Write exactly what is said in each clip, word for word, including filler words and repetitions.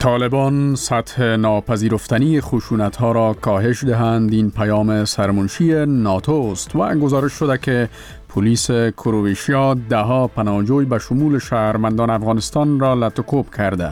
طالبان سطح ناپذیرفتنی خشونت‌ها را کاهش دهند. این پیام سرمنشی ناتو است و گزارش شده که پلیس کرواتیا ده‌ها پناهجوی به شمول شهروندان افغانستان را لطوکوب کرده.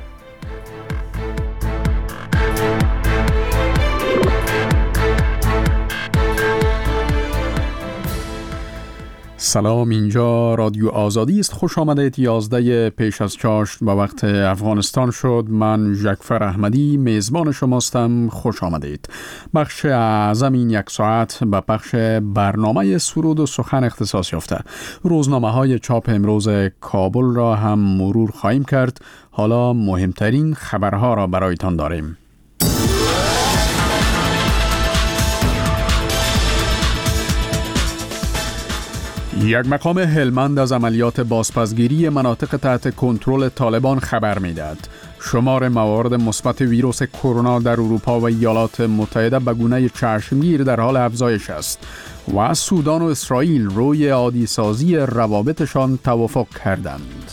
سلام، اینجا رادیو آزادی است. خوش آمدید. یازده پیش از چاشت به وقت افغانستان شد. من ژکفر احمدی میزبان شماستم. خوش آمدید. بخش اعظم این یک ساعت به پخش برنامه سرود و سخن اختصاص یافته. روزنامه های چاپ امروز کابل را هم مرور خواهیم کرد. حالا مهمترین خبرها را برایتان داریم. یک مقام هلمند از عملیات بازپسگیری مناطق تحت کنترل طالبان خبر می‌دهد. شمار موارد مثبت ویروس کرونا در اروپا و ایالات متحده به گونه چشمگیر در حال افزایش است و سودان و اسرائیل روی عادی سازی روابطشان توافق کردند.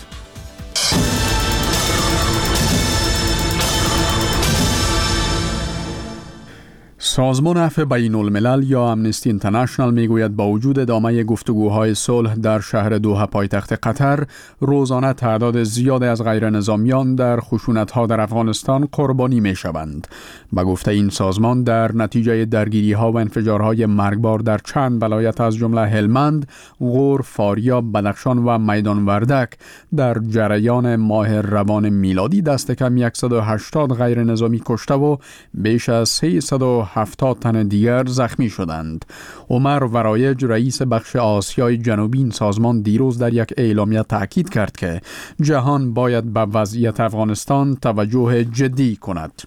سازمان عفو بین الملل یا امنستی اینترنشنال میگوید با وجود ادامه گفتگوهای صلح در شهر دوحه پایتخت قطر، روزانه تعداد زیاد از غیر نظامیان در خشونت‌ها در افغانستان قربانی میشوند. به گفته این سازمان، در نتیجه درگیری‌ها و انفجارهای مرگبار در چند ولایت از جمله هلمند، غور، فاریاب، بدخشان و میدان وردک در جریان ماه روان میلادی دست کم صد و هشتاد غیر نظامی کشته و بیش از سیصد و هفتاد تن دیگر زخمی شدند. عمر ورایج، رئیس بخش آسیای جنوبی این سازمان، دیروز در یک اعلامیه تاکید کرد که جهان باید به وضعیت افغانستان توجه جدی کند.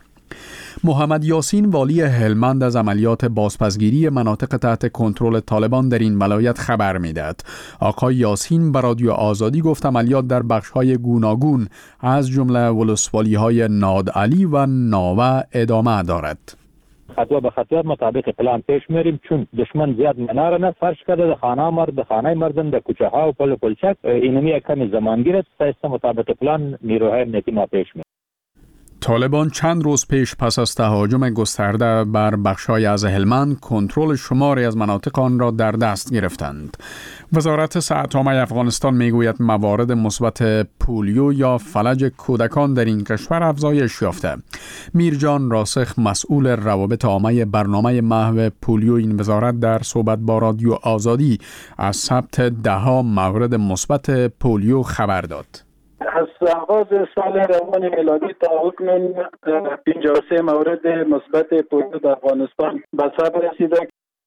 محمد یاسین، والی هلمند، از عملیات بازپسگیری مناطق تحت کنترل طالبان در این ولایت خبر می‌دهد. آقای یاسین به رادیو آزادی گفت عملیات در بخش‌های گوناگون از جمله ولسوالی‌های نادعلی و ناوه ادامه دارد. خطوه به خطوه مطابق پلان پیش میریم، چون دشمن زیاد مناره نه فرش کرده در خانه مرد، در خانه مردم، در کوچه ها و پل پلچک. اینمی کمی زمان گیرد تا مطابق پلان نیروهای امنیتی ما پیش میریم. طالبان چند روز پیش پس از تهاجم گسترده بر بخش‌های از هلمند کنترل شماری از مناطق آن را در دست گرفتند. وزارت صحت عامه افغانستان میگوید موارد مثبت پولیو یا فلج کودکان در این کشور افزایش یافته. میرجان راسخ، مسئول روابط عامه برنامه محو پولیو این وزارت، در صحبت با رادیو آزادی از ثبت ده‌ها مورد مثبت پولیو خبر داد. از آغاز سال روان میلادی تا اکنون پنجاه و سه مورد مثبت پولیو در افغانستان به ثبت رسیده.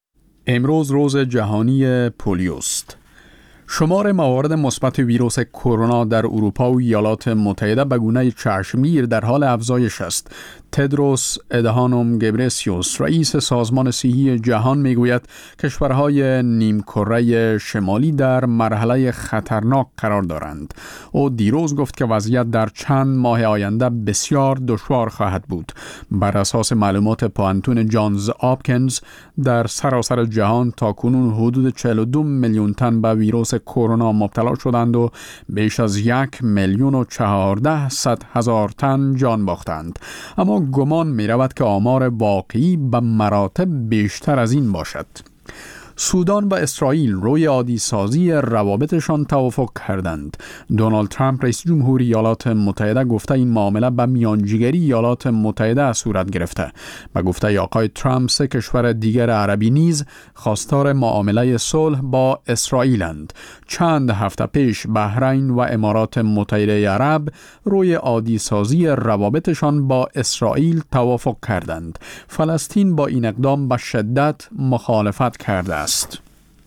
امروز روز جهانی پولیوست. شمار موارد مثبت ویروس کرونا در اروپا و ایالات متحده به گونه چشمگیر در حال افزایش است. تدروس ادهانوم گبرسیوس، رئیس سازمان صحی جهان، میگوید کشورهای نیمکره شمالی در مرحله خطرناک قرار دارند. او دیروز گفت که وضعیت در چند ماه آینده بسیار دشوار خواهد بود. بر اساس معلومات پوانتون جانز آپکنز، در سراسر جهان تاکنون حدود چهل و دو میلیون تن به ویروس کرونا مبتلا شدند و بیش از یک میلیون و چهارده صد هزار تن جان باختند. اما گمان می رود که آمار واقعی به مراتب بیشتر از این باشد. سودان و اسرائیل روی عادی سازی روابطشان توافق کردند. دونالد ترامپ، رئیس جمهور ایالات متحده، گفته این معامله به میانجیگری ایالات متحده صورت گرفته. به گفته آقای ترامپ، سه کشور دیگر عربی نیز خواستار معامله صلح با اسرائیلند. چند هفته پیش بحرین و امارات متحده عرب روی عادی سازی روابطشان با اسرائیل توافق کردند. فلسطین با این اقدام به شدت مخالفت کرده است.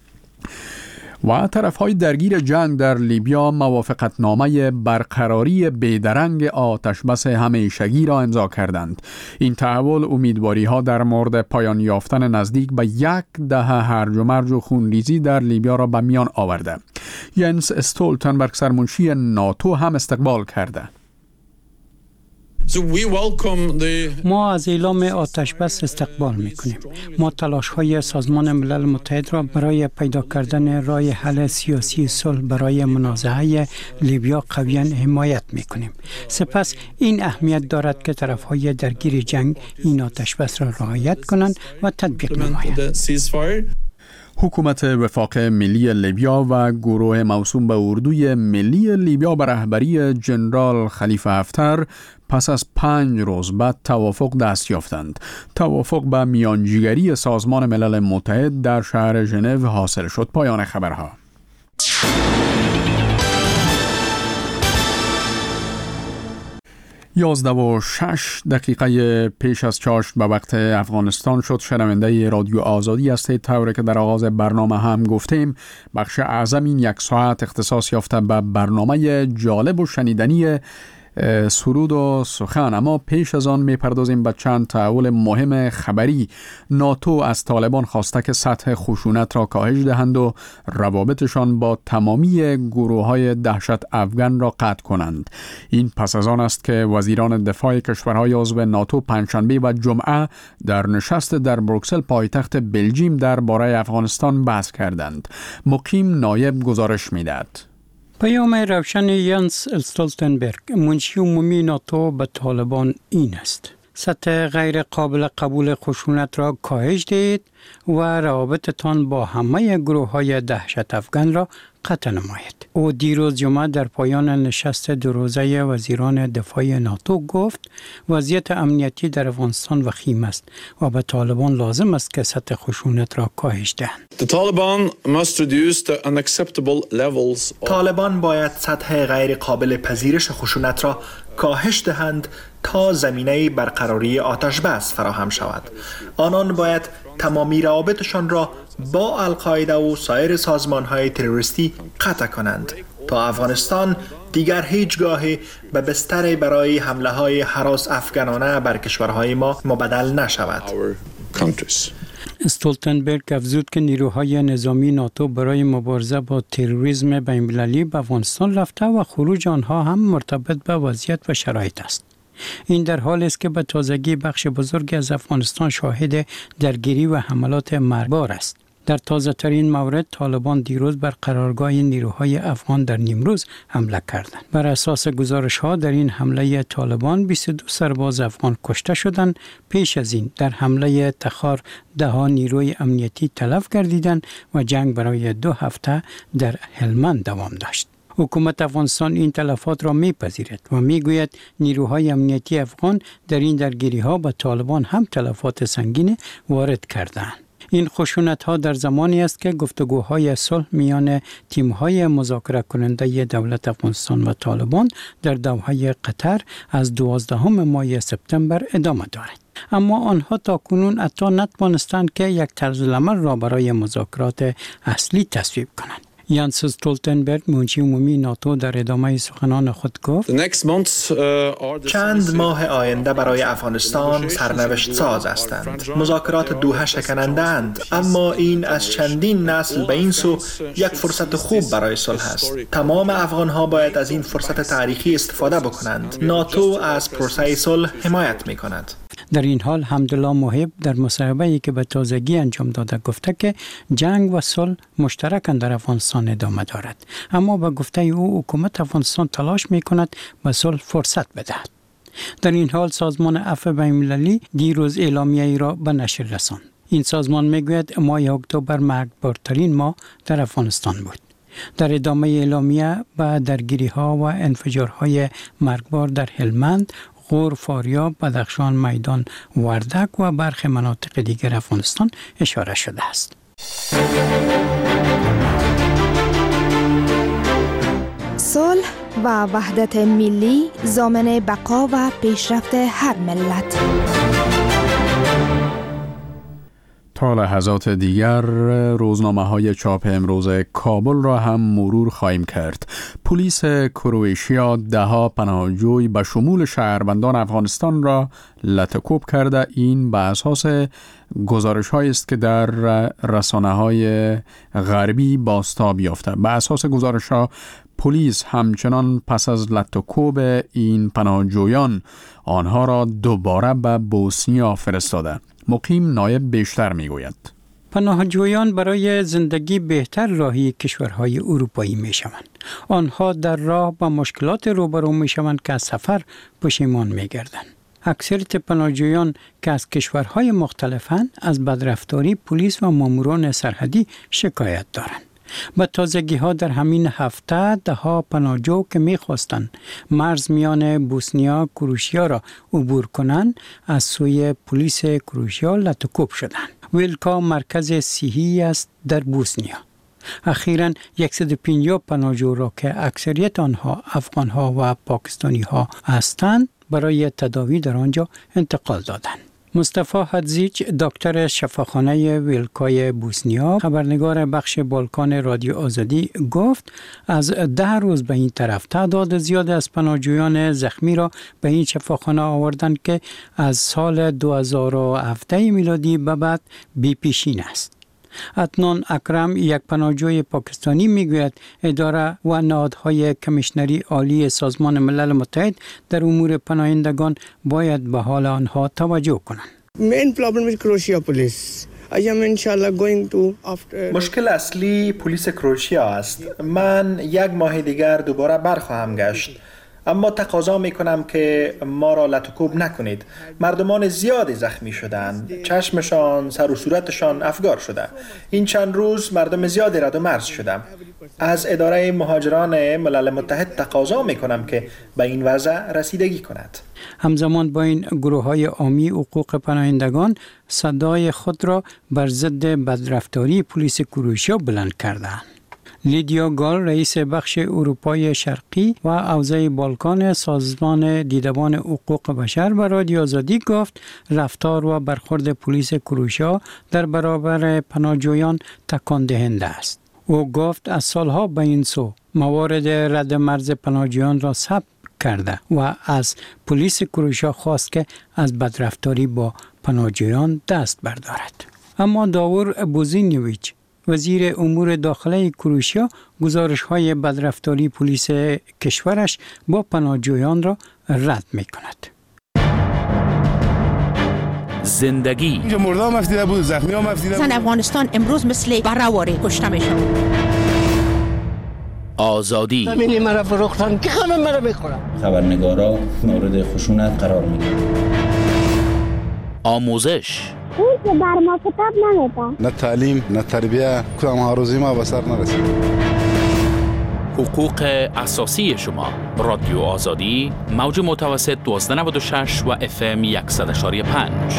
و طرف‌های درگیر جنگ در لیبیا موافقتنامه برقراری بیدرنگ آتشبس همیشگی را امضا کردند. این تحول امیدواری‌ها در مورد پایان یافتن نزدیک به یک دهه هرج و مرج و خونریزی در لیبیا را به میان آورده. ینس استولتنبرگ، سرمنشی ناتو، هم استقبال کرده. ما از اعلام آتش بس استقبال میکنیم. ما تلاش های سازمان ملل متحد را برای پیدا کردن راه حل سیاسی صلح برای منازعه لیبیا قویاً حمایت میکنیم. سپس این اهمیت دارد که طرف های درگیر جنگ این آتش بس را رعایت کنند و تطبیق نمایند. حکومت وفاق ملی لیبیا و گروه موسوم به اردوی ملی لیبیا به رهبری جنرال خلیفه حفتر پس از پنج روز بعد توافق دست یافتند. توافق به میانجیگری سازمان ملل متحد در شهر ژنو حاصل شد. پایان خبرها. یازده و شش دقیقه پیش از چاشت به وقت افغانستان شد. شنونده رادیو آزادی هستید. طوری که در آغاز برنامه هم گفتیم، بخش اعظم این یک ساعت اختصاص یافته به برنامه جالب و شنیدنی سرود و سخن. اما پیش از آن میپردازیم به چند تحول مهم خبری. ناتو از طالبان خواسته که سطح خشونت را کاهش دهند و روابطشان با تمامی گروه‌های دهشت افغان را قطع کنند. این پس از آن است که وزیران دفاع کشورهای عضو ناتو پنجشنبه و جمعه در نشست در بروکسل پایتخت بلژیم درباره افغانستان بحث کردند. مقیم نایب گزارش می‌دهد. پیام روشن یانس استولتنبرگ منشی عمومی ناتو به طالبان این است: سطح غیر قابل قبول خشونت را کاهش دهید و روابطتان با همه گروه های دهشت افغان را قطع نمایید. او دیروز جمعه در پایان نشست دو روزه وزیران دفاع ناتو گفت وضعیت امنیتی در افغانستان وخیم است و به طالبان لازم است که سطح خشونت را کاهش دهند. طالبان باید سطح غیر قابل پذیرش خشونت را کاهش دهند تا زمینه برقراری آتش بس فراهم شود. آنان باید تمامی روابطشان را با القاعده و سایر سازمان‌های تروریستی قطع کنند تا افغانستان دیگر هیچگاهی به بستر برای حمله‌های هراس افغانانه بر کشورهای ما مبدل نشود. استولتنبرگ افزود که نیروهای نظامی ناتو برای مبارزه با تروریسم بین‌المللی به افغانستان رفته و خروج آنها هم مرتبط به وضعیت و شرایط است. این در حالی است که به تازگی بخش بزرگی از افغانستان شاهد درگیری و حملات مرگبار است. در تازه ترین مورد طالبان دیروز بر قرارگاه نیروهای افغان در نیمروز حمله کردند. بر اساس گزارش ها در این حمله طالبان بیست و دو سرباز افغان کشته شدند. پیش از این در حمله تخار ده ها نیروی امنیتی تلف گردیدند و جنگ برای دو هفته در هلمند دوام داشت. حکومت افغانستان این تلفات را میپذیرد و میگوید نیروهای امنیتی افغان در این درگیری ها به طالبان هم تلفات سنگین وارد کردند. این خشونت ها در زمانی است که گفتگوهای صلح میان تیم‌های مذاکره کننده دولت افغانستان و طالبان در دوحه قطر از دوازدهم ماه سپتامبر ادامه دارد. اما آنها تاکنون حتی نتوانستند که یک طرز العمل را برای مذاکرات اصلی تصویب کنند. یانس استولتنبرگ منشی عمومی ناتو در ادامه سخنان خود گفت چند ماه آینده برای افغانستان سرنوشت ساز هستند. مذاکرات دوحه شکننده اند، اما این از چندین نسل به این سو یک فرصت خوب برای صلح است. تمام افغانها باید از این فرصت تاریخی استفاده بکنند. ناتو از پروسه صلح حمایت می کند. در این حال حمدالله محب در مصاحبه‌ای که به تازگی انجام داده گفته که جنگ و صلح مشترکاً در افغانستان ادامه دارد، اما به گفته او حکومت افغانستان تلاش می‌کند به صلح فرصت بدهد. در این حال سازمان عفو بین‌المللی دیروز اعلامیه‌ای را به نشر رساند. این سازمان می‌گوید ماه اکتبر مرگبارترین ماه در افغانستان بود. در ادامه اعلامیه به درگیری‌ها و انفجارهای مرگبار در هلمند، غور، فاریاب، بدخشان، میدان، وردک و برخی مناطق دیگر افغانستان اشاره شده است. صلح و وحدت ملی ضامن بقا و پیشرفت هر ملت. تا لحظات دیگر روزنامه های چاپ امروز کابل را هم مرور خواهیم کرد. پلیس کرواتیا ده ها پناهجوی به شمول شهروندان افغانستان را لطکوب کرده. این به اساس گزارش هایی است که در رسانه های غربی بازتاب یافته. به اساس گزارش ها پلیس همچنان پس از لطوکوب این پناهجویان آنها را دوباره به بوسنیا فرستاده. مقیم نایب بیشتر میگوید. پناهجویان برای زندگی بهتر راهی کشورهای اروپایی می شوند. آنها در راه با مشکلات روبرو می شوند که از سفر پشیمان می گردند. اکثریت پناهجویان که از کشورهای مختلفند از بدرفتاری پلیس و ماموران سرحدی شکایت دارند. با تازگی ها در همین هفته ده ها پناهجو که می خواستند مرز میان بوسنیا کروشیا را عبور کنند از سوی پلیس کروشیا لطوکوب شدند. ویلکا مرکز صحی است در بوسنیا. اخیراً صد و پنجاه پناهجو را که اکثریت آنها افغان ها و پاکستانی ها هستند برای تداوی در آنجا انتقال دادند. مصطفی حدزیچ دکتر شفاخانه ویلکای بوسنیا خبرنگار بخش بالکان رادیو آزادی گفت از ده روز به این طرف تعداد زیاد از پناهجویان زخمی را به این شفاخانه آوردند که از سال دو هزار و هفده میلادی به بعد بی پیشین است. عدنان اکرم یک پناهجوی پاکستانی میگوید اداره و نهادهای کمیشنری عالی سازمان ملل متحد در امور پناهندگان باید به حال آنها توجه کنند. Main problem is Croatia police. I am inshallah going to after مشکل اصلی پلیس کروشیا است. من یک ماه دیگر دوباره برخواهم گشت. اما تقاضا میکنم که ما را لطوکوب نکنید. مردمان زیادی زخمی شدند. چشمشان، سر و صورتشان افگار شده. این چند روز مردم زیادی رد و مرز شدم. از اداره مهاجران ملل متحد تقاضا میکنم که به این وضع رسیدگی کند. همزمان با این گروه های عامی حقوق پناهندگان صدای خود را بر ضد بدرفتاری پلیس کروشیا بلند کردند. لیدیا گال رئیس بخش اروپای شرقی و حوزه بالکان سازمان دیدبان حقوق بشر و رادیو آزادی گفت رفتار و برخورد پلیس کروشیا در برابر پناهجویان تکان دهنده است. او گفت از سالها به این سو موارد رد مرز پناهجویان را ثبت کرده و از پلیس کروشیا خواست که از بدرفتاری با پناهجویان دست بردارد. اما داور بوزینیویچ وزیر امور داخلی کروشیا گزارش‌های بدرفتاری پلیس کشورش با پناهجویان را رد می‌کند. زندگی اینجا مردم مفتیده بود، زخمی ها مفتیده بود. زن افغانستان امروز مثل برآوری کشته میشن. آزادی زمینی مرا فروختن که همه مرا میخورن. خبرنگارا مورد خشونت قرار میگیرن. آموزش اون که بر ما کتاب نمیده. نه تعلیم نه تربیه کدام ها روزی ما به سر نرسید. حقوق اساسی شما. رادیو آزادی موج متوسط دوازده نود و شش و اف ام صد و یک و پنج.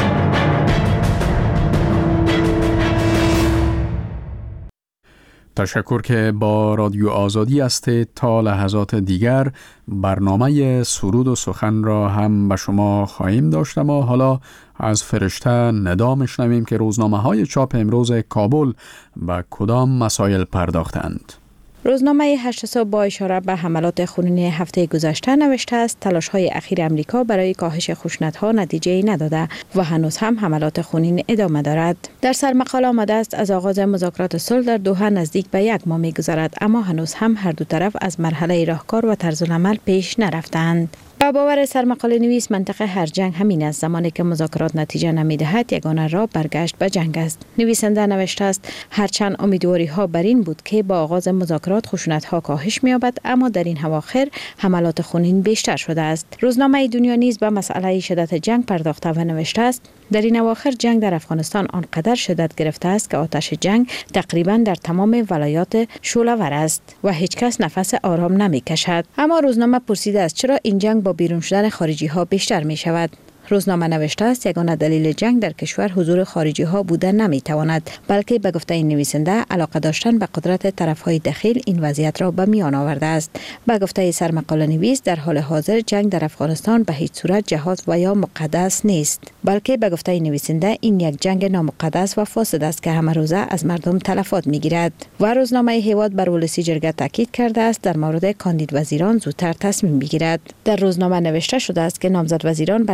تشکر که با رادیو آزادی است. تا لحظات دیگر برنامه سرود و سخن را هم به شما خواهیم داشت. ما حالا از فرشته ندا میشنویم که روزنامه های چاپ امروز کابل به کدام مسائل پرداختند. روزنامه هشت صبح با اشاره به حملات خونین هفته گذشته نوشته است تلاش‌های اخیر امریکا برای کاهش خشونت‌ها نتیجه نداده و هنوز هم حملات خونین ادامه دارد. در سرمقاله آمده است از آغاز مذاکرات صلح در دوحه نزدیک به یک ماه می‌گذرد، اما هنوز هم هر دو طرف از مرحله راهکار و طرزالعمل پیش نرفتند. با باور سرمقاله نویس منطقه هر جنگ همین است. زمانی که مذاکرات نتیجه نمی‌دهد یگانه راه برگشت به جنگ است. نویسنده نوشته است هرچند امیدواری ها بر این بود که با آغاز مذاکرات خشونت ها کاهش می‌یابد، اما در این اواخر حملات خونین بیشتر شده است. روزنامه دنیا نیز به مسئله شدت جنگ پرداخته و نوشته است در این اواخر جنگ در افغانستان آنقدر شدت گرفته است که آتش جنگ تقریبا در تمام ولایات شعله‌ور است و هیچ کس نفس آرام نمی‌کشد. اما روزنامه پرسیده است چرا این جنگ با بیرون شدن خارجی ها بیشتر می شود. روزنامه نوشته است یگانه دلیل جنگ در کشور حضور خارجی ها بوده نمی تواند، بلکه به گفته این نویسنده علاقه داشتن به قدرت طرف های دخیل این وضعیت را به میان آورده است. به گفته سرمقاله نویس در حال حاضر جنگ در افغانستان به هیچ صورت جهاد و یا مقدس نیست، بلکه به گفته این نویسنده این یک جنگ نامقدس و فاسد است که همه روزه از مردم تلفات می گیرد. و روزنامه هیواد بر ولسی جرگه تاکید کرده است در مورد کاندید وزیران زودتر تصمیم بگیرد. در روزنامه نوشته شده است که نامزد وزیران برای گرفتن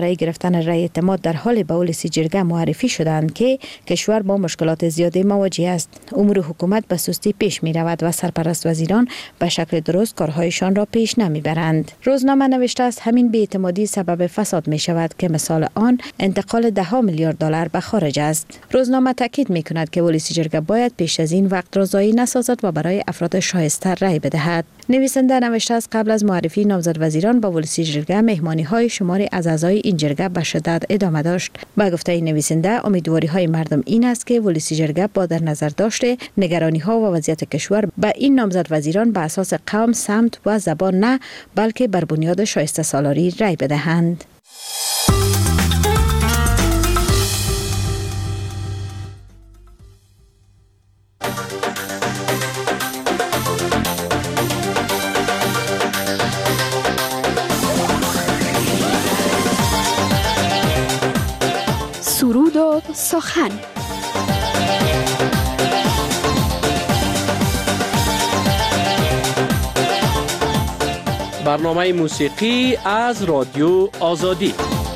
یافتن رأی اعتماد در حال به ولسی جرگه معرفی شدند که کشور با مشکلات زیادی مواجه است. امور حکومت به سستی پیش می رود و سرپرست وزیران به شکل درست کارهایشان را پیش نمی برند. روزنامه نوشته است همین بی‌اعتمادی سبب فساد می شود که مثال آن انتقال ده ها میلیارد دلار به خارج است. روزنامه تاکید می کند که ولسی جرگه باید پیش از این وقت را ضایع نسازد و برای افراد شایسته رأی بدهد. نویسنده نوشته است قبل از معرفی نامزد وزیران به ولسی جرگه مهمانی های شماری از اعضای این جرگه به شدت ادامه داشت. با گفته نویسنده امیدواری های مردم این است که ولسی جرگه با در نظر داشته نگرانی ها و وضعیت کشور به این نامزد وزیران به اساس قوم، سمت و زبان نه بلکه بر بنیاد شایسته سالاری رأی بدهند. سرود و سخن. برنامه موسیقی از رادیو آزادی.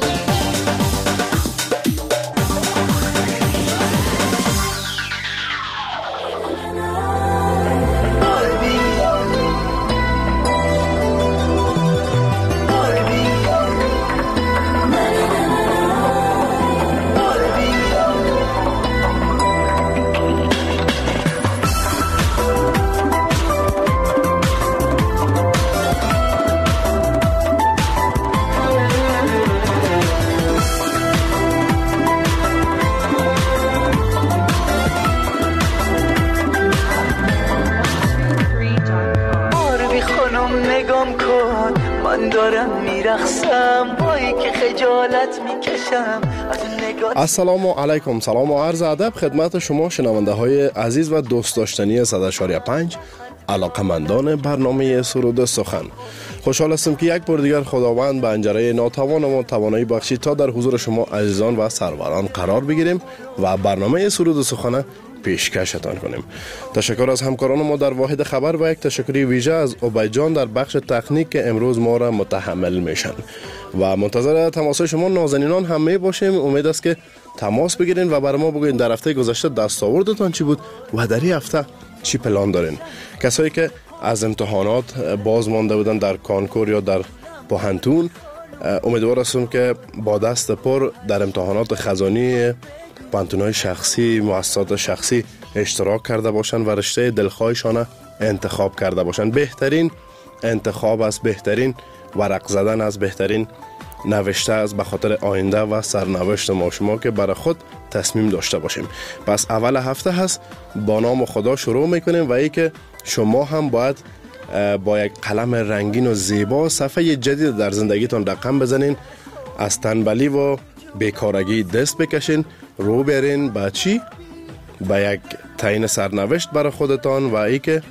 السلام علیکم، سلام و عرض ادب خدمت شما شنونده های عزیز و دوست داشتنی صد و اشاریه پنج علاقمندان برنامه سرود سخن. خوشحال هستم که یک بار دیگر خداوند به انجره ناتوان ما توانایی بخشید تا در حضور شما عزیزان و سروران قرار بگیریم و برنامه سرود سخن پیشکشتان کنیم. تشکر از همکاران ما در واحد خبر و یک تشکری ویژه از عبید جان در بخش تکنیک که امروز ما را متحمل میشن و منتظر تماس شما نازنینان همه باشیم. امید است که تماس بگیرین و برای ما بگوین در هفته گذشته دستاوردتان چی بود و در این هفته چی پلان دارین. کسایی که از امتحانات باز مانده بودن در کانکور یا در پوهنتون، امیدوار هستم که با دست پر در امتحانات خزانی پانتونای شخصی، مؤسسات شخصی اشتراک کرده باشند و رشته دلخواهشان انتخاب کرده باشند. بهترین انتخاب است، بهترین ورق زدن از بهترین نوشته از به خاطر آینده و سرنوشت ما شما که برای خود تصمیم داشته باشیم. پس اول هفته هست، با نام خدا شروع میکنیم و ای که شما هم باید با یک قلم رنگین و زیبا صفحه جدید در زندگیتان رقم بزنین، از تنبلی و بیکارگی دست بکشین، رو برین با چی؟ با یک تعیین سرنوشت برای خودتان و ای که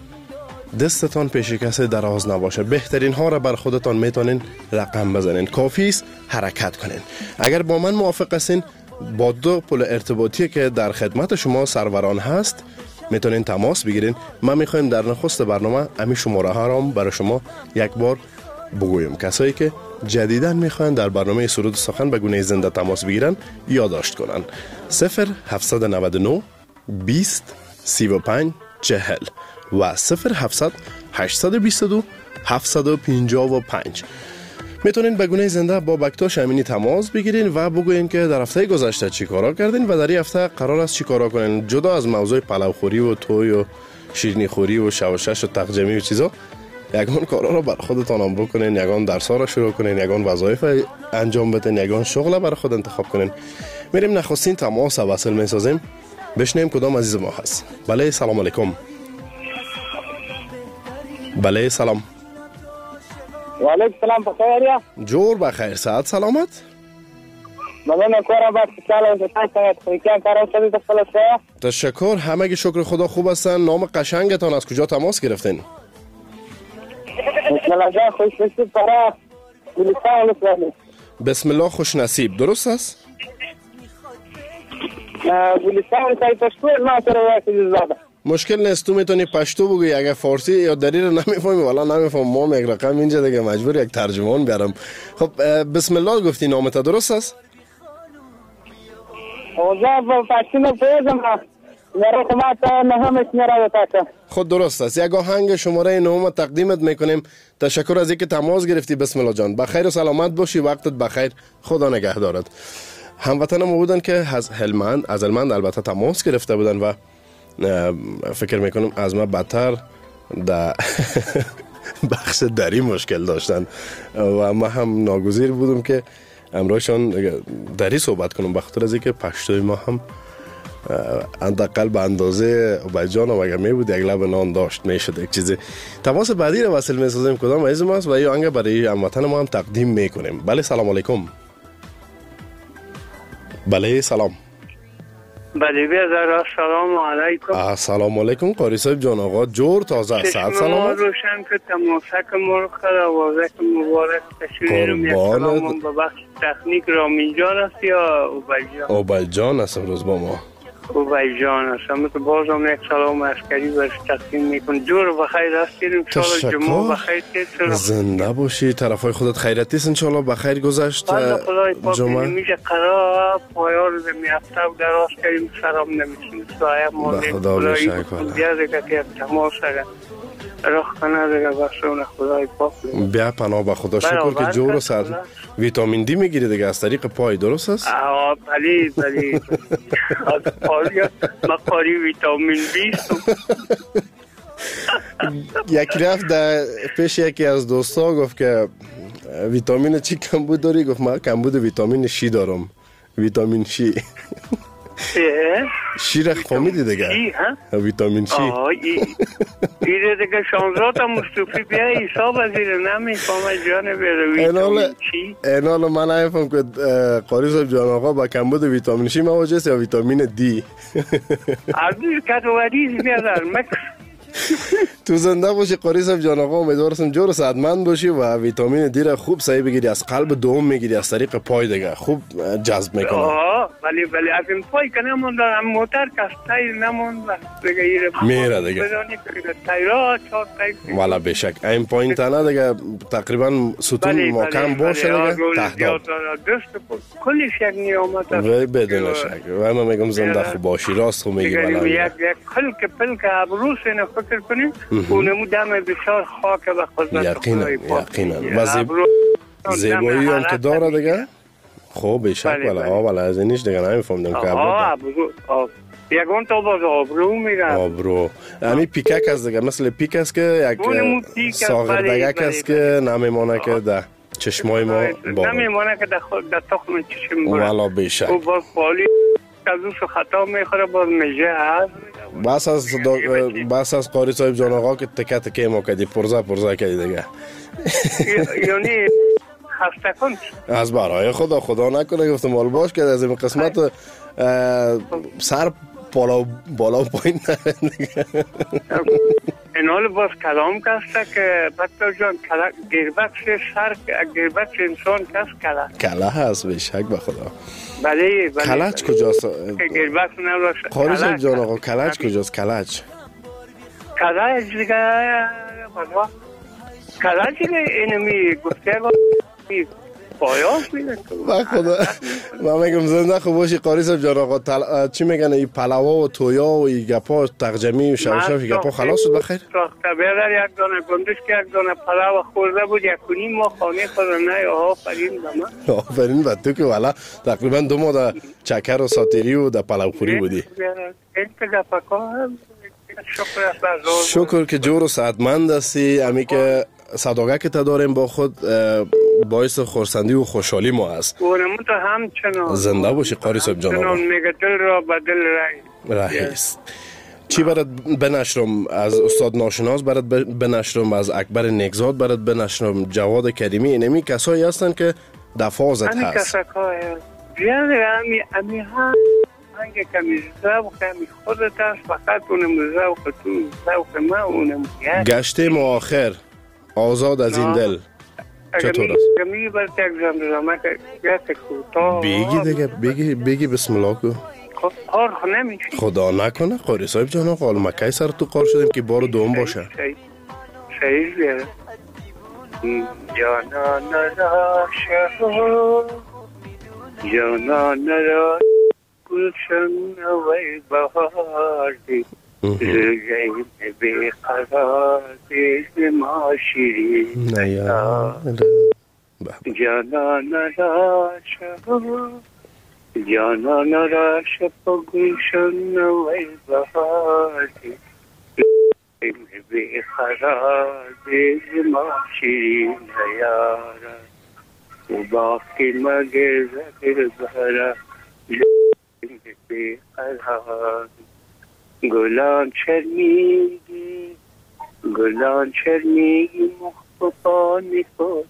دستتان پیش کسی دراز نباشه. بهترین ها را بر خودتان میتونین رقم بزنین، کافی است حرکت کنین. اگر با من موافق هستین، با دو پل ارتباطی که در خدمت شما سروران هست میتونین تماس بگیرین. من میخوایم در نخست برنامه امی شماره ها را برای شما یک بار بگویم. کسایی که جدیداً میخواین در برنامه سرود سخن به گونه زنده تماس بگیرن یادداشت کنن: صفر هفتصد و نود و نه بیست سی و پنج چهل و صفر هفتصد هشتصد و بیست و دو هفتصد و پنجاه و پنج. میتونین به گونه زنده با بکتاش امینی تماس بگیرین و بگوین که در هفته گذشته چی کارا کردین و در این هفته قرار است چی کارا کنین. جدا از موضوع پلو خوری و توی و شیرینی خوری و شوشش و تقجمی و چیزا، یگان کارا رو بر خودتان هم بکنین، یگان درس‌ها رو شروع کنین، یگان وظایف انجام بدین، یگان شغل برای خود انتخاب کنین. میریم نخستین تماس وصل میسازیم، بشنیم کدام عزیز ما هست. بله، سلام علیکم. بله سلام. و علیکم سلام. بخیر؟ جور بخیر، ساعت سلامت. ممنون کارم بعد سلام داشتم خویکان کارم شدید خلاص. تشکر، همگی شکر خدا خوب هستن. نام قشنگتان از کجا تماس گرفتین؟ بسم الله جان خوش نصیب برای گلستان اسلامی. بسم الله خوش نصیب، درست است؟ گلستان سای پشتو ما سره واسه زاده. مشکل نیست، تو میتونی پشتو بگوی. اگه فارسی یا دری رو نمیفهمی والا نمیفهم، ما یک رقم اینجا دیگه مجبور یک ترجمان بیارم. خب بسم الله گفتی نامت درست است؟ اوضاع با پشتیم پیزم میره کمت نهمش میره بتاکم. خود درست است. یک آهنگ شماره نهم تقدیمت میکنیم. تشکر از اینکه تماس گرفتی. بسم الله جان. بخیر و سلامت باشی. وقتت بخیر. خدا نگهدارت. هموطن ما بودن که از هلمند از هلمند البته تماس گرفته بودن و فکر میکنم از ما بدتر در بخش دری مشکل داشتن و ما هم ناگزیر بودم که امروزشان دری صحبت کنم بخاطر از اینکه پشتوی ما هم حداقل به اندازه عبیدجان هم اگر می بود یک لب نان داشت میشد یک چیزی. تماس بعدی رو وصل میسازیم کدام عزیزم است و این آهنگ برای هموطن ما هم تقدیم میکنیم. بله سلام علیکم. بله سلام. بله بیادر سلام علیکم. سلام علیکم قاری صاحب جان. آقا جور تازه است. سلامت. روشن که تماسک مرخ آوازک مبارک تشویرم یک سلام به بخش تکنیک رامین جان است یا عبیدجان؟ عبیدجان است امروز با ما. عبیدجان است. همه تو بازم یک سلام عسکری برش تقدیم میکن. جور بخیر هستید انشاءالله. جمعه بخیر تید. زنده باشی. طرفای خودت خیرتی است انشاءالله. بخیر گذشت جمعه. میشه قرار پایار می هفته و دراز کردیم سرام نمیشیم سایه مالی خدایی بیا دیگه که تماس اگر رخ کنه دیگه بخشون خدای پاک بیا پناه به خدا. شکر که جور و سر ویتامین دی میگیری دیگه از طریق پای. درست است؟ آه بلی بلی از پای ما قاری ویتامین بی یکی رفت در پیش یکی از دوستا گفت که ویتامین چی کمبود داری؟ گفت من کمبود ویتامین شی دارم. ویتامین شی شیر خامیدی دیگه. ویتامین شی. آه ایره دیگه شانزات هم مصطفی بیا حساب از ایره نمیفهمه جان بیره ویتامین شی. اینال من نمیفهم که قاری صاحب جان آقا با کمبود ویتامین شی مواجه است یا ویتامین دی؟ عرضی کدوریز بیادر مکس. تو زنده باشی قاری صاحب جان آقا. امیدوارم جور و صحتمند باشی و ویتامین دی را خوب صحیح بگیری. از قلب دوم میگیری از طریق پای دیگه خوب جذب میکنه. آه ولی ولی از این پای کنه مونده موتر کستای نمونده دیگه ایره میره دیگه تایرا چهار تای والا بشک این پایین تنه دیگه تقریبا ستون محکم باشه دیگه تهداب کلیش یک نیامت است بدون شک. و من میگم زنده خوب باشی. راست خوب میگی. یک یک کلک پلک ابروس اینو فکر کنیم اونمو دم بسیار خاک و خودت یقینا یقینا و زیبایی هم که داره دیگه. خب بشک والا آه والا از اینیش دیگه نمیفهمدم که آه ابرو یکون تو باز آبرو میگن. آبرو همی پیکک است دیگه مثل پیک است که یک ساغر دگک است که نمیمانه که در چشمای ما باره. نمیمانه که در تخم چشم باره. والا بشک و باز پالی از اوش خطا میخوره باز میجه هست. بس از بس از قاری صاحب جان آقا که تکه تکه ما کردی پرزه پرزه کردی دیگه. یعنی خسته کن از برای خدا خدا نکنه گفتم مال باش که از این قسمت سر بالا بالا پایین نره دیگه. اینال باز کلام کسته که بطور جان گربت سر گربت انسان کس کله کله هست بشک به خدا. بله بله کلچ کجاست؟ گربت نباشه. قاری صاحب جان آقا کلچ کجاست؟ کلچ کلچ دیگه بابا کلچ دیگه اینمی گفته پایاس میده با خدا. من میگم زنده خوب باشی قاری صاحب جان آقا. تل... چی میگن این پلاوا و تویا و این گپا تقجمی و شوشف گپا خلاص شد بخیر؟ ساخته بیادر یک دانه گندش که یک دانه پلاوا خورده بود یک کنی ما خانه خورده نه آفرین به من. آفرین به تو که والا تقریبا دو ماه در چکر و ساتری و در پلاو خوری بودی. شکر که جور و صحتمند هستی. امی که صداقت که داریم با خود باعث خرسندی و خوشحالی ما است. اونم تو همچنان زنده باشی قاری صاحب جان آقا. میگه دل را به دل رای رئیس. چی برات بنشرم از استاد ناشناس برات بنشرم از اکبر نگزاد برات بنشرم جواد کریمی اینمی کسایی هستن که دفازت هست. همین کسایی بیان همی همی ها هنگه کمی زوق همی خودت هست فقط اونم زوق تو زوق ما اونم گشته ما آخر آزاد از این دل چطور است؟ کمی برد یک زمزمه که گشت کوتا بگی دیگه بگی بگی بسم الله کو قار نمیشه خدا نکنه قاری صاحب جان آقا مکی سر تو قار شدیم که بار دوم باشه صحیح بیاره جانان را شهو جانان را گلشن وی بهار دی زرگیم بی قرار دی ما شیرین جانان را شب جانان را شب گلشن وی بهار دی زرگیم بی قرار دی ما شیرین یارا و باقی مگر زدر بهرا زرگیم بی قرار گلان چرمیگی گلان چرمیگی مخبانی خود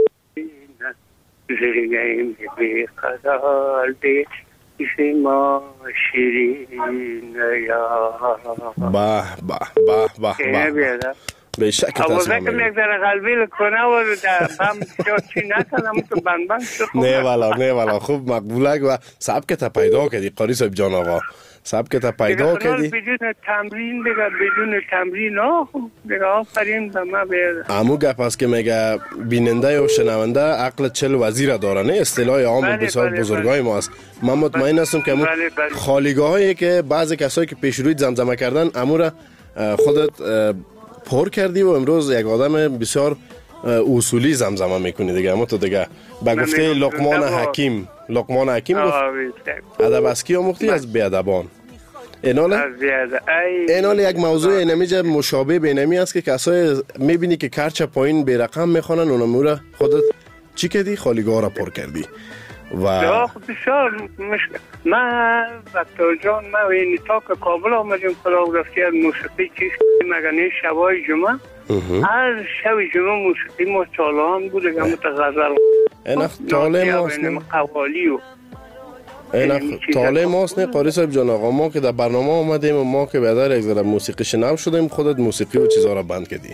زرگیم بی قرار دی ما شیرین یار. به به به به به به شک تصمیم میگیرم یک ذره قلبی کنه و در هم چی نکنم تو بند بند نه والا نه والا خوب مقبوله و سبک تا پیدا کردی قاری صاحب جان آقا سبک تا پیدا کردی بدون تمرین دیگه بدون تمرین ها دیگه آفرین به ما بیاد امو گپ است که میگه بیننده و شنونده عقل چل وزیر داره نه اصطلاح عام بله بسیار بله بزرگای بله. ما است من مطمئن هستم که امو بله بله. خالیگاه هایی که بعضی کسایی که پیش روی زمزمه کردن امو را خودت پر کردی و امروز یک آدم بسیار اصولی زمزمه میکنی دیگه اما تو دیگه با گفته لقمان حکیم لقمان حکیم گفت ادب از کی آموختی؟ از بیادبان. ایناله ایناله یک موضوع اینمیجه مشابه بینمی است که کسای میبینی که کرچه پایین به رقم میخوانن اونم را خودت چی کردی؟ خالیگاه را پر کردی و بسیار مشکل من دکتر جان ما این تا که کابل آمدیم فراغرفتی از موسیقی چیست مگنه شبای جمعه هر شب جمعه موسیقی ما چالان بود اگه متغزل اینخ تاله ماست نه قوالی و اینخ تاله ماست نه قاری صاحب جان آقا ما که در برنامه آمدیم و ما که بیادر یک ذره موسیقی شنو شدیم خودت موسیقی و چیزا را بند کردی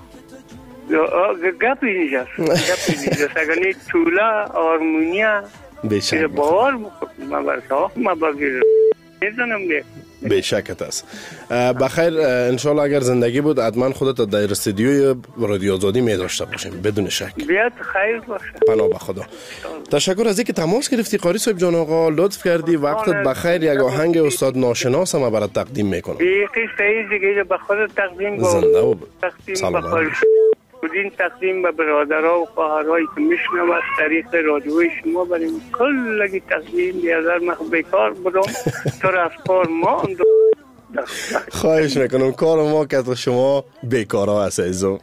گپی نیست گپی نیست اگه نی تولا آرمونیا بیشک باور ما برسا ما بگیر نیزنم دیگه بیشکت است بخیر انشالله اگر زندگی بود حتما خودت در استودیوی رادیو آزادی می داشته باشیم بدون شک بیاد خیر باشه پناه به خدا تشکر از اینکه تماس گرفتی قاری صاحب جان آقا لطف کردی وقتت بخیر یک آهنگ استاد ناشناس ما برات تقدیم میکنم بی قصه دیگه به خود تقدیم کنم زنده و سلام این تقدیم به برادرها و خواهرهایی که میشنوند از طریق رادیوی شما بریم کلگی تقدیم بیادر من بیکار بودم تو را از کار ماند خواهش میکنم کار ما که تو شما بیکارها هست ایزو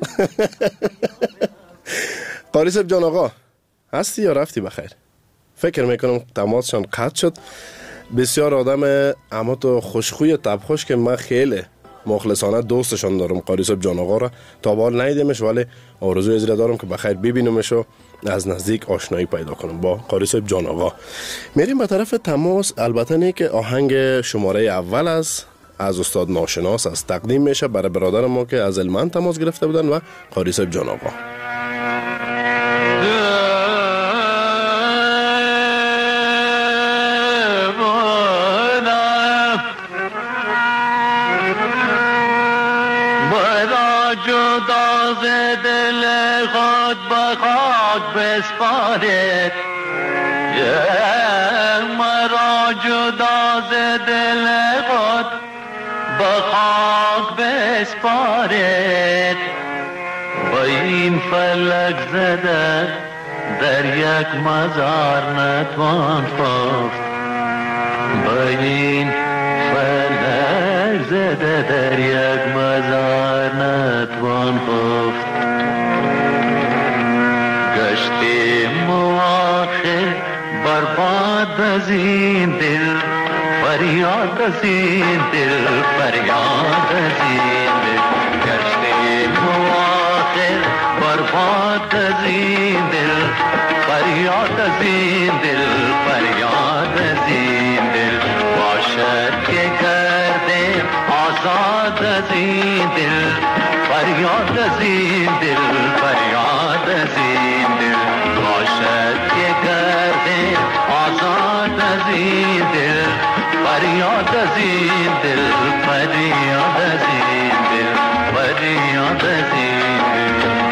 قاری صاحب جان آقا هستی یا رفتی بخیر؟ فکر میکنم تماسشان قطع شد بسیار آدم اما تو خوشخوی تبخوش که من خیلی مخلصانه دوستشان دارم قاری صاحب جان آقا را تا بال ندیدمش ولی آرزوی ازش دارم که بخیر ببینمش و از نزدیک آشنایی پیدا کنم با قاری صاحب جان آقا. میریم به طرف تماس البته نه که آهنگ شماره اول از از استاد ناشناس از تقدیم میشه برای برادر ما که از علمان تماس گرفته بودن و قاری صاحب جان آقا. بسپارید مرا جدا ز دل خود به خاک بسپارید با این فلک زده در یک مزار نتوان خفت با این فلک زده در یک مزار نتوان خفت گشتیم آخر برباد از این دل فریاد از این دل فریاد از این دل گشتیم آخر برباد از این دل فریاد از این دل فریاد از این دل باشد که کرده آزاد از این دل فریاد از این دل فریاد از این دل باشد که کرده آزاد از این دل فریاد از این دل فریاد از این دل فریاد از این دل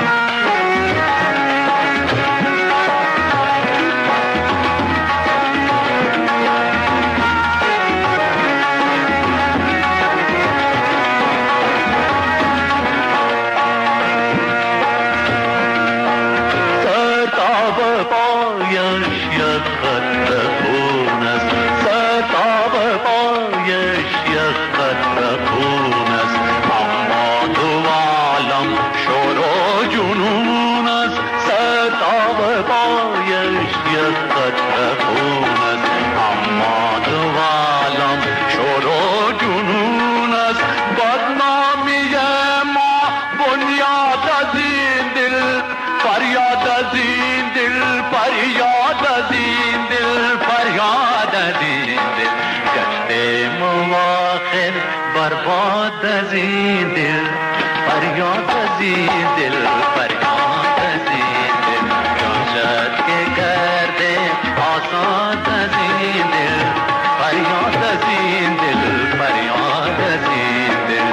برباد از این دل فریاد از این دل فریاد از این دل جانشد که کرده آزاد از این دل فریاد از این دل فریاد از این دل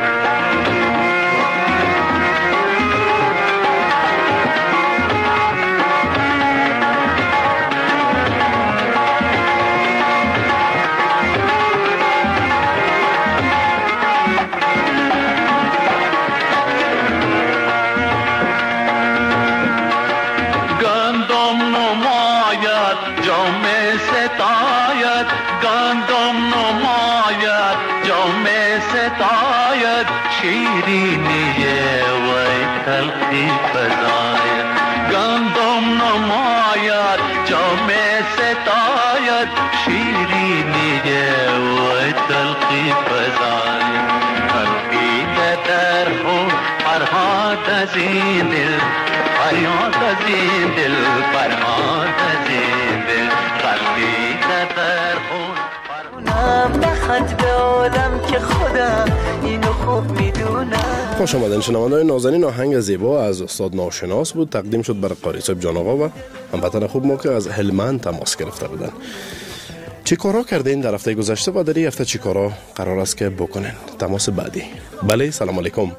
شیرینی وای تلخی فزاید گندم نماید جام ستاید شیرینی وای تلخی فزاید تلخی در خون فرهاد از این دل فریاد از این دل فرهاد از این دل تلخی در خون نخد به عالم که خودم اینو خوب میدونم. خوش آمدین شنونده‌های نازنین. آهنگ زیبا از استاد ناشناس بود، تقدیم شد برای قاری صاحب جان آقا و هموطن خوب ما که از هلمند تماس گرفته بودن. چی کارا کردین در هفته گذشته و در این هفته چی کارا قرار است که بکنین؟ تماس بعدی. بله سلام علیکم.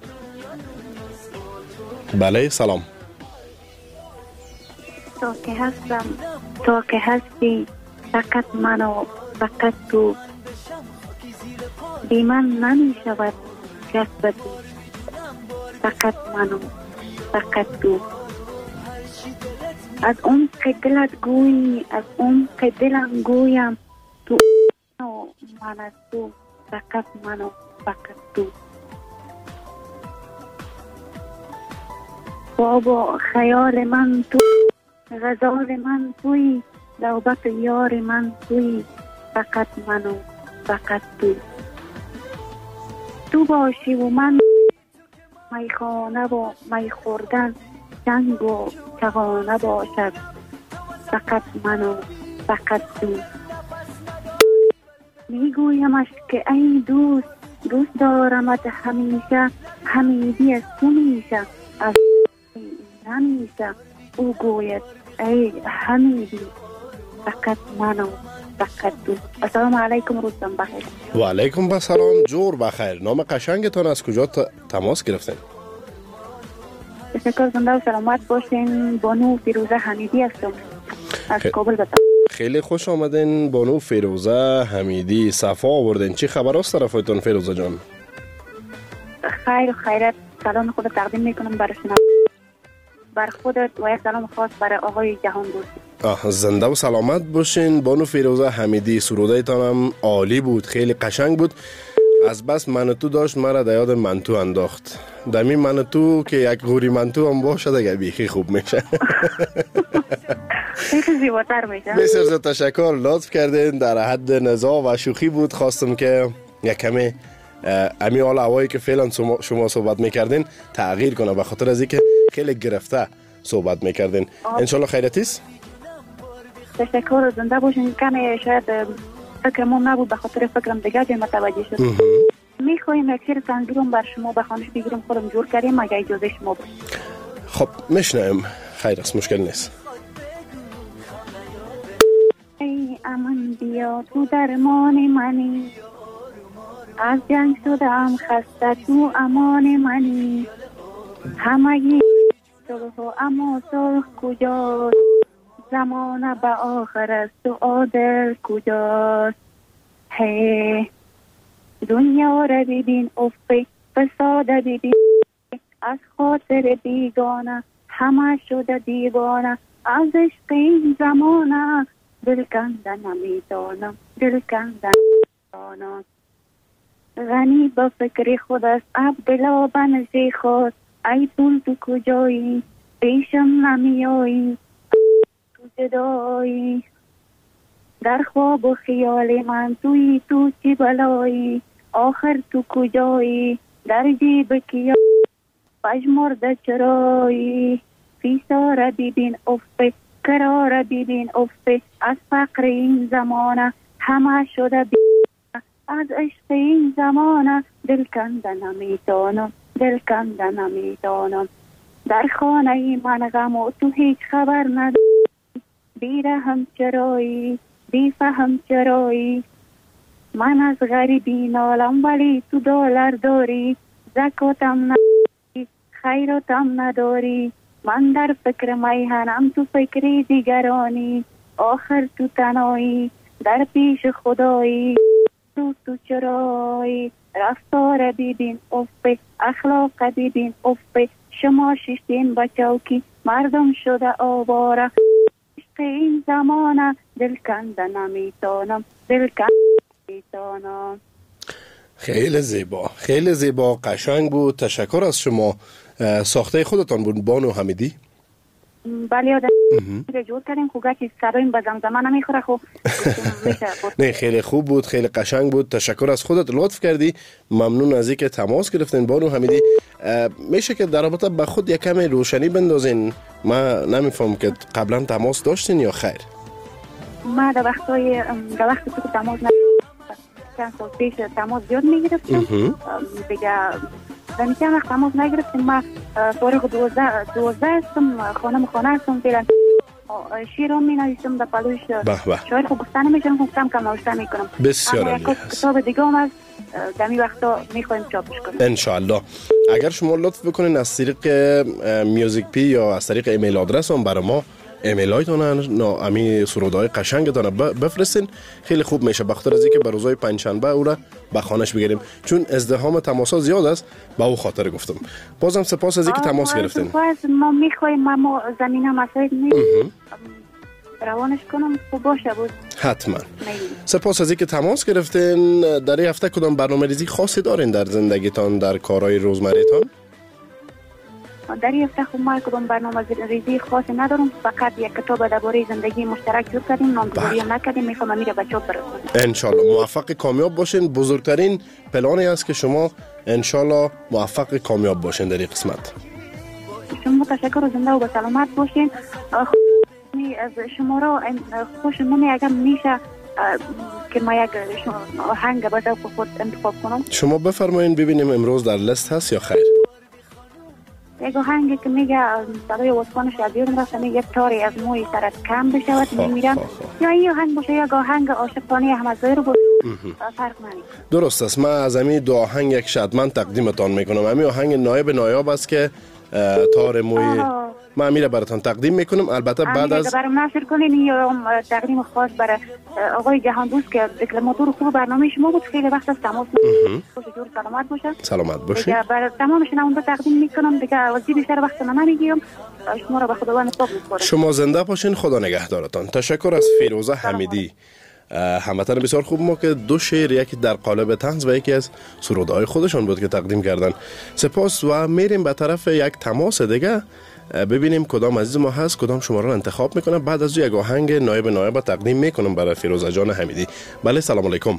بله سلام. تو که هستم تو که هستی فقط منو فقط تو بی من نمی شود کسب تو فقط منو فقط تو از اون که دلت گویی از اون که دلم گویم تو من از تو فقط منو فقط تو بابا خیال من تو غزال من توی نوبت یار من توی فقط منو فقط تو تو باشی و من میخانه و می خوردن جنگ و چغانه باشد فقط منو فقط تو میگویمش که ای دوست دوست دارمت همیشه همیدی از تو میشه از همیشه او گوید ای حمیدی فقط منو فقط تو. السلام علیکم روزتان بخیر. و علیکم بسلام جور بخیر. نام قشنگتان از کجا تماس گرفتین؟ تشکر زنده و سلامت باشین. بانو فیروزه حمیدی هستم از کابل بتم. خیلی خوش آمدین بانو فیروزه حمیدی. صفا آوردین. چی خبر است طرفایتون فیروزه جان؟ خیر و خیرت. سلام خود تقدیم میکنم برای شما بر خودت و یک سلام خاص برای آقای جهان دوست. آه زنده و سلامت باشین بانو فیروزه حمیدی. سروده تانم عالی بود، خیلی قشنگ بود. از بس منتو داشت مرا در یاد منتو انداخت. دمی منتو که یک غوری منتو هم باشه دیگه بیخی خوب میشه. خیلی زیباتر میشه. بسیار زیاد تشکر لطف کردین. در حد نزاع و شوخی بود. خواستم که یک کمی امی حال هوایی که فعلا شما صحبت میکردین تغییر کنه به خاطر از اینکه خیلی گرفته صحبت میکردین. انشالله خیرتی است. تشکر زنده باشین. کمی شاید فکرمون نبود به خاطر فکرم دیگه که متوجه شد. میخوایم یک شعر تنظیم بر شما بخوانش بگیرم خودم جور کردیم اگه اجازه شما بود. خب میشنم. خیر است مشکل نیست. ای امان بیا تو درمان منی از جنگ شدم خسته تو امان منی همگی صلح و اما صلح کجاست زمان به آخر است و عادل کجاست هی دنیا را ببین افق فساد ببین از خاطر بیگانه همه شده دیوانه از عشق این زمانه دل کنده نمیدانم دل کنده نمیدانم غنی با فکر خود است عبدالله بنزی خود ای پول تو کجایی پیشم نمیایی تو جدایی در خواب و خیال من توی تو چی بلایی آخر تو کجایی در جیب کیا پشمرده چرایی فیسا را ببین افق کرا را ببین افق از فقر این زمانه همه شده بی از عشق این زمان دل کنده نمیتانم، دل کنده نمیتانم. در خانه من غم و تو هیچ خبر نداری، بی رحم چرایی، بی فهم چرایی. من از غریبی نالم ولی تو دلار داری، زکاتم نداری، خیراتم نداری. من در فکر میهنم، تو فکری دیگرانی. آخر تو تنهایی در پیش خدایی. تو تو چرایی رفتار ببین افه، اخلاق ببین افه. شما ششتین بچوکی مردم شده آواره. عشق این زمانه دل کنده نمیتانم، دل کنده نمیتانم. خیلی زیبا، خیلی زیبا، قشنگ بود. تشکر از شما. ساخته خودتان بود بانو حمیدی؟ بله آدم جور کردیم خوگه چیز سرایم به زمزمه نمیخوره. خوب نه خیلی خوب بود، خیلی قشنگ بود. تشکر از خودت، لطف کردی. ممنون از اینکه تماس گرفتین بانو حمیدی. میشه که در رابطه با خود یک کمی روشنی بندازین؟ من نمیفهم که قبلا تماس داشتین یا خیر؟ ما در وقتای در وقتی که تماس نگرفتم چند سال پیش تماس زیاد میگرفتم دیگه. زنی چند وقت تماس نگرفتیم. ما فارغ دوازده دوازده هستم، خانم خانه هستم. فعلا شیر هم می نویسم در پلوش. شاید خوب گفتن نمیشم، خوب کم کم نوشته میکنم. بسیار عالی. کتاب دیگه هم از دمی وقتا میخوایم چاپش کنیم انشاءالله. اگر شما لطف بکنین از طریق میوزیک پی یا از طریق ایمیل آدرس هم برای ما ایمیل هایتون امی سرودهای قشنگتان بفرستین، خیلی خوب میشه. بخاطر از اینکه به روزهای پنجشنبه او را به خانش بگیریم، چون ازدحام تماسا زیاد است. با او خاطر گفتم. بازم سپاس از اینکه تماس گرفتین. ما میخوایم ما زمینه مساعد نیست روانش کنم، خوب باشه بود. حتما. سپاس از اینکه تماس گرفتین. در این هفته کدام برنامه‌ریزی خاصی دارین در زندگیتان، در کارهای روزمره‌تان؟ در این هفته خب ما کدام برنامه‌ریزی خاصی ندارم، فقط یک کتاب درباره زندگی مشترک جور کردیم، نامگذاری هم نکردیم. میخوام میره بچه‌ها برسونم. ان شاء الله موفق کامیاب باشین. بزرگترین پلانی است که شما ان شاء الله موفق کامیاب باشین در این قسمت. شما تشکر و زنده و به سلامت باشین. از شما را خوش نمی اگر میشه که ما یک آهنگ باید خود انتخاب کنم. شما بفرمایین ببینیم امروز در لیست هست یا خیر؟ یک آهنگی که میگه صدای واسکانش از بیرون رفته، میگه یک تاری از موی سرت کم بشود میمیرم، یا این آهنگ باشه یک آهنگ عاشقانه احمدزایی رو باشه، فرق نمی. درست است. من از همین دو آهنگ یک شدمن تقدیمتان میکنم. همین آهنگ نایب نایاب است که تار موی ما میره براتون تقدیم میکنم. البته بعد از برام نشر کنین یا تقدیم خاص برای آقای جهان دوست که دکلماتور خوب برنامه شما بود. خیلی وقت از تماس باشه. جور سلامت باشه. سلامت باشه. برای تمام شنونده تقدیم میکنم دیگه. وزیر بیشتر وقت من نمیگیرم. شما را به خداوند پاک میسپارم. شما زنده باشین. خدا نگهدارتان. تشکر از فیروزه حمیدی. هموطن بسیار خوب ما که دو شعر، یکی در قالب طنز و یکی از سرودهای خودشان بود که تقدیم کردن. سپاس و میریم به طرف یک تماس دیگه ببینیم کدام عزیز ما هست، کدام شماره رو انتخاب میکنه. بعد از یک آهنگ نایب نایب تقدیم میکنم برای فیروزه جان حمیدی. بله سلام علیکم.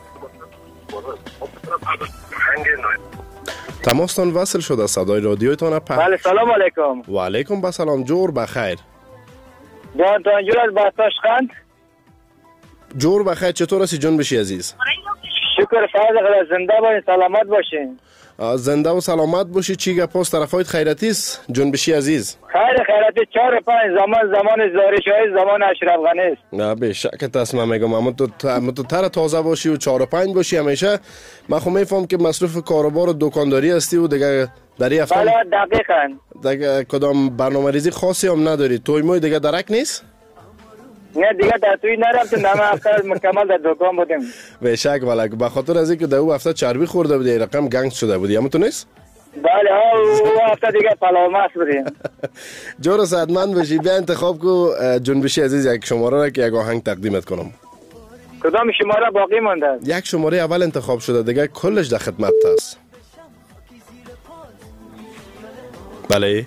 تماستان وصل شده، صدای رادیوتان پخش. بله سلام علیکم. و علیکم با سلام. جور بخیر. جان تو جور از بختاشقند. جور بخیر. چطور هستی جان بشی عزیز؟ شکر خدا. زنده باشین، سلامت باشین. زنده و سلامت باشی. چی گپاس طرفایت خیرتی است جان بشی عزیز؟ خیر خیرتی. چهار پنج زمان زمان زارشای زمان اشرف غنی است. نه به شک تصمیم میگم اما تو اما تو تر تازه باشی و چهار پنج باشی همیشه. من خو میفهم که مصروف کاروبار و دکانداری هستی و دیگه در این هفته بله دقیقاً دیگه کدام برنامه‌ریزی خاصی هم نداری؟ توی موی دیگه درک نیست؟ نه دیگه در توی نرفتم. نامه هفته مکمل در دکان بودیم. به شک ولک به خاطر از اینکه در او هفته چربی خورده بودی، رقم گنگ شده بودی. اما تو نیست؟ بله ها او هفته دیگه پلاو ماست بودیم. جور صحتمند باشی. بیا انتخاب کو جنبشی عزیز یک شماره را که یک آهنگ تقدیمت کنم. کدام شماره باقی مونده؟ یک شماره اول انتخاب شده دیگه کلش در خدمت است. بله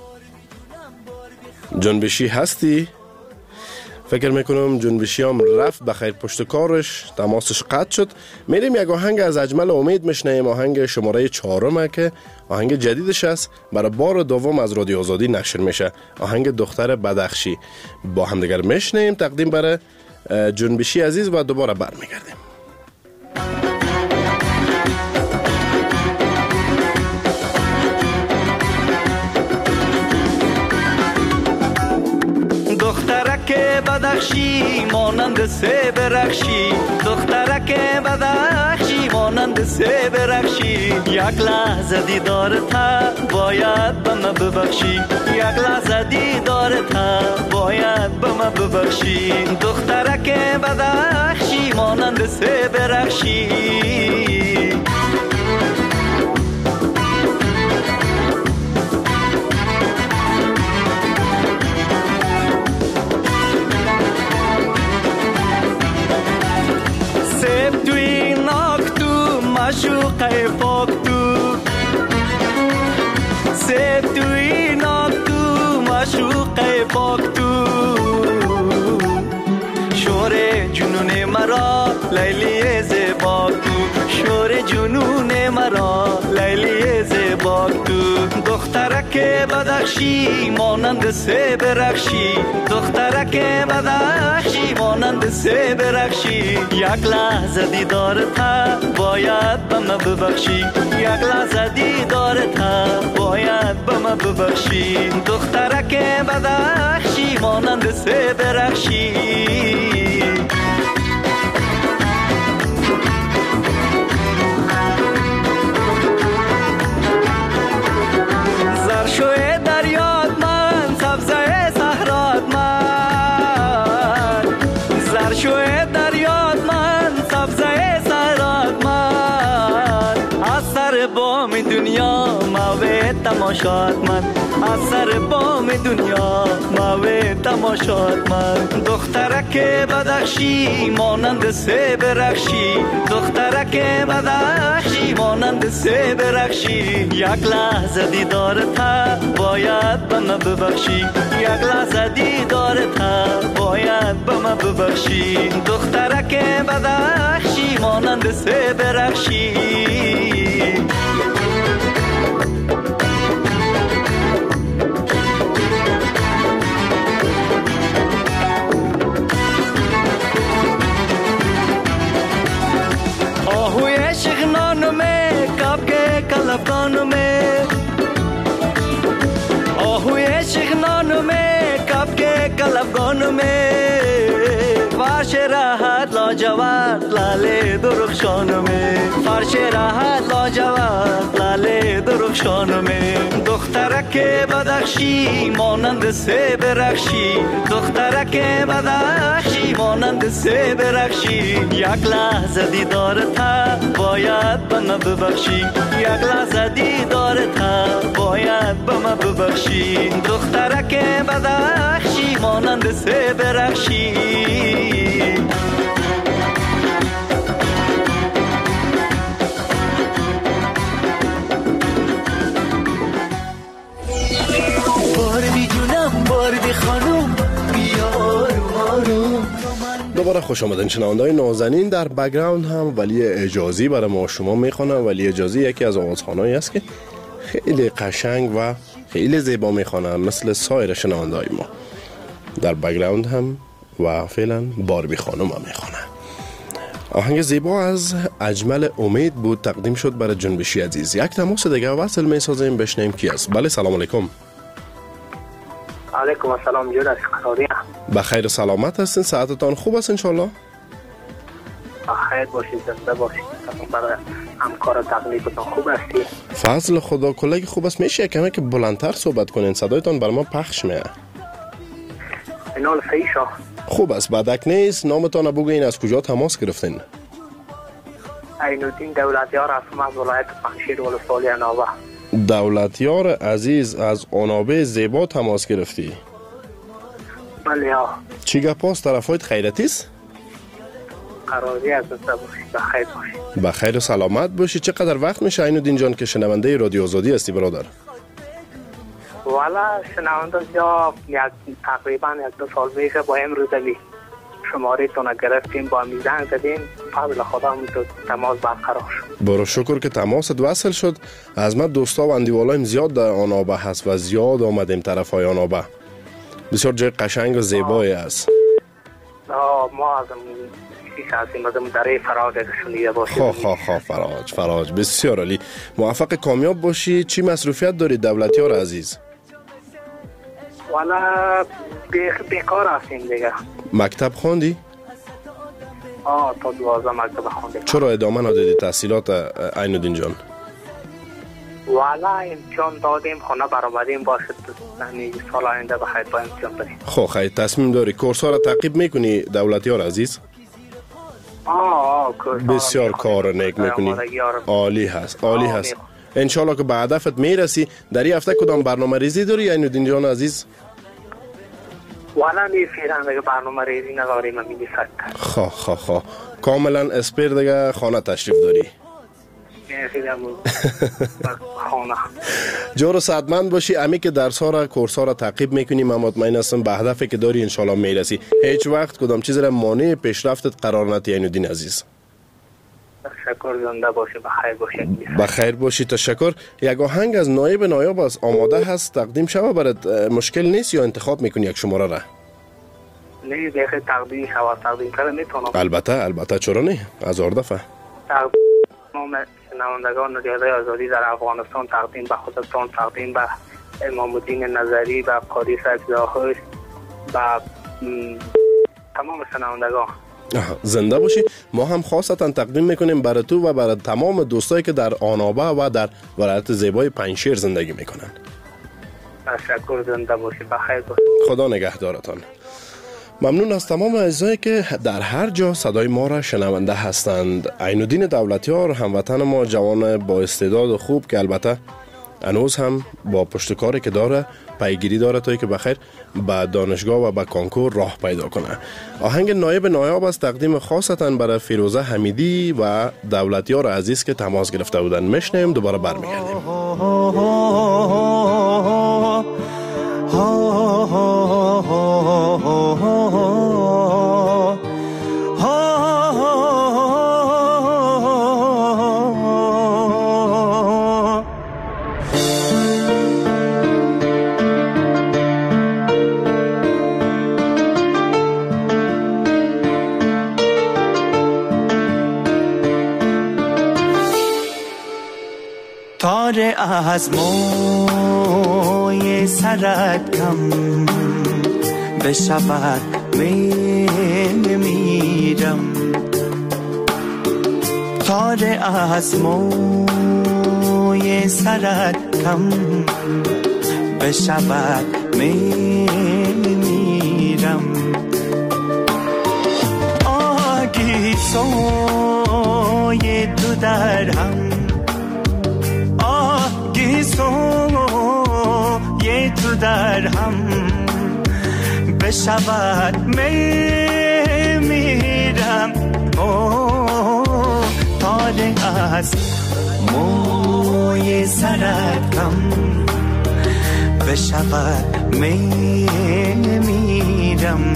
جنبشی هستی؟ فکر میکنم جنبشی هم رفت بخیر پشت کارش، تماسش قطع شد. میریم یک آهنگ از اجمل امید میشنیم، آهنگ شماره چهارمه که آهنگ جدیدش است، برای بار دوم از رادیو آزادی نشر میشه. آهنگ دختر بدخشی. با هم دیگر میشنیم تقدیم برای جنبشی عزیز و دوباره برمیگردیم. بدخشی مانند سیب رخشی دخترک بدخشی مانند سیب رخشی یک لحظه دیدارت باید به من ببخشی یک لحظه دیدارت باید به من ببخشی دخترک بدخشی مانند سیب رخشی سیب توی ناک تو مشوقه پاک تو سیب توی ناک تو مشوقه پاک تو شور جنون مرا لیلی زیبا تو شور جنون مرا لیلی زیبا تو دخترک بدخشی مانند سیب رخشی دخترک بدخشی مانند سیب رخشی یک لحظه دیدارت باید به من ببخشی یک لحظه دیدارت باید به من ببخشی دخترک بدخشی مانند سیب رخشی زرشوی دریاد من سبزه صحرات من زرشوی دریاد من سبزه صحرات من از سر بام دنیا موه تماشات من از سر بام دنیا موه تماشات من دخترک بدخشی مانند سیب رخشی دخترک بدخشی مانند سیب رخشی یک لحظه دیدارت باید به من ببخشی یک لحظه دیدارت باید به من ببخشی دخترک بدخشی مانند سیب رخشی آهوی شغنانو می کب که کلفانو می آهوی شغنانو می کب که کلفانو می فرش راحت لاجواد لاله درخشانو می فرش راحت لاجواد لاله درخشانو می دخترک بدخشی مانند سیب رخشی دخترک بدخشی مانند سیب رخشی یک لحظه دیدارت باید به من ببخشی یک لحظه دیدارت باید به من ببخشی دخترک بدخشی مانند سیب رخشی دوباره خوش آمدین شنونده‌های نازنین. در بک‌گراند هم ولی اجازی برای ما شما میخونه. ولی اجازی یکی از آوازخوانایی است که خیلی قشنگ و خیلی زیبا میخونه مثل سایر شنونده‌های ما. در بک‌گراند هم و فعلا باربی خانم هم میخونه. آهنگ زیبا از اجمل امید بود تقدیم شد برای جنبشی عزیز. یک تماس دیگه وصل میسازیم بشنیم کی است. بله سلام علیکم. علیکم السلام جور از قراری. بخیر سلامت هستین؟ ساعتتان خوب است انشالله؟ بخیر باشید زنده باشید. برای همکار تقلیبتان خوب هستی؟ فضل خدا کلگی خوب است. میشه کمی که بلندتر صحبت کنین صدایتان بر ما پخش میه. اینال فیشا خوب است. بدک نیست. نامتان بگوین از کجا تماس گرفتین؟ عینالدین دولتیار هستم از ولایت پنجشیر ولسوالی عنابه. دولتیار عزیز از عنابه زیبا تماس گرفتی؟ بله ها. چی گپاست؟ طرفایت خیرتی است؟ قراری از دسته باشید. بخیر باشید. بخیر و سلامت باشی. چقدر وقت میشه عینالدین جان که شنونده رادیو آزادی هستی برادر؟ والا شنونده یا تقریبا یک دو سال میشه با امروز علی شماره تونه گرفتیم با میزنگ زدیم فضل خدا تو تماس برقرار شد. برو شکر که تماست وصل شد. از ما دوستا و اندیوالایم زیاد در آنابه هست و زیاد آمدیم طرف های آنابه. بسیار جای قشنگ و زیبایی است. ما از کیش هستیم از دره فراج شنیده باشید. خواه خواه خواه فراج فراج بسیار عالی. موفق کامیاب باشی. چی مصروفیت دارید دولتیار عزیز؟ والا بیکار هستیم دیگه. مکتب خوندی؟ آه تا دوازده مکتب خوندیم. چرا ادامه ندادی تحصیلات عین الدین جان؟ والا امتحان دادیم خونه برآمدیم باشه یعنی سال آینده بخیر با امتحان بریم. خب خیلی تصمیم داری کورس ها را تعقیب میکنی دولتیار عزیز؟ آه بسیار کار نیک میکنی. عالی هست عالی هست. انشالله که به هدفت میرسی. در این هفته کدام برنامه ریزی داری عین الدین جان عزیز؟ والا نیفیرم دیگه برنامه ریزی نداریم من می‌نویسم. خب خب خب کاملا اسپیر دیگه خانه تشریف داری. می‌خیدم خانه. جور سعادتمند باشی. امی که درس ها را کورس ها را تعقیب میکنی من مطمئن هستم به هدفی که داری ان شاء الله میرسی. هیچ وقت کدام چیز را مانع پیشرفتت قرار ندی عین الدین عزیز. تشکر زنده باشی بخیر باشی. بخیر باشی تشکر. یک آهنگ از نایب نایاب است آماده هست تقدیم شود برات مشکل نیست یا انتخاب میکنی یک شماره را؟ نه دیگه تقدیم شود تقدیم کنم میتونم. البته البته چرا نه هزار دفعه. تمام شنوندگان رادیو آزادی در افغانستان تقدیم به خودتان تقدیم به امام الدین نظری و قاضی سبزاهوش و تمام شنوندگان. زنده باشی. ما هم خاصتا تقدیم میکنیم برای تو و برای تمام دوستایی که در آنابه و در ولایت زیبای پنجشیر زندگی میکنن. تشکر زنده باشی بخیر باشی. خدا نگهدارتان. ممنون از تمام اعضایی که در هر جا صدای ما را شنونده هستند. عین الدین دولتیار هموطن ما جوان با استعداد و خوب که البته هنوز هم با پشتکاری که داره پیگیری داره تا که بخیر به دانشگاه و به کانکور راه پیدا کنه. آهنگ نایب نایاب است تقدیم خاصتا برای فیروزه حمیدی و دولتیار عزیز که تماس گرفته بودن. میشنیم دوباره برمیگردیم. تار از موی سرت کم بشود می میرم تار از موی سرت کم بشود می میرم آگی سوی دو در هم سوی تو در هم بشود می میرم تاره از موی سرت کم بشود می میرم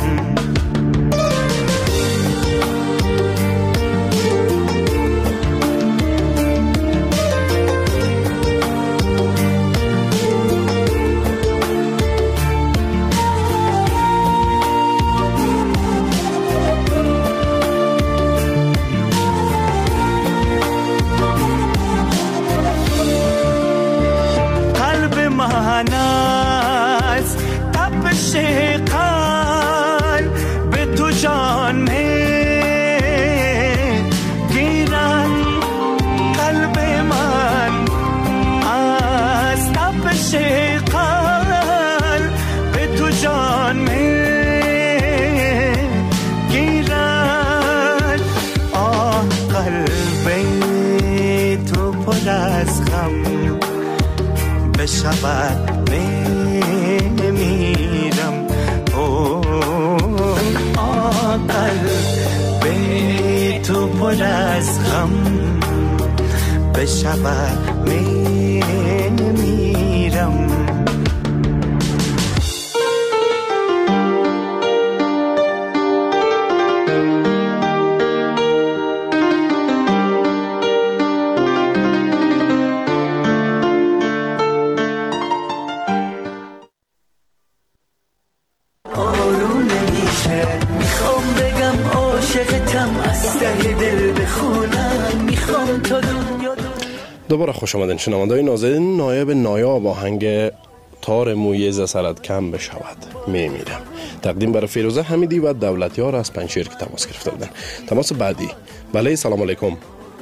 بشود می میرم قلب تو پر از غم بشود می میرم دوباره خوش آمدین شنونده‌های نازنین. نایب نایاب آهنگ تار مویز سرت کم بشود میمیرم. تقدیم برای فیروزه حمیدی و دولتیار از پنجشیر که تماس گرفته بودن. تماس بعدی. بله سلام علیکم.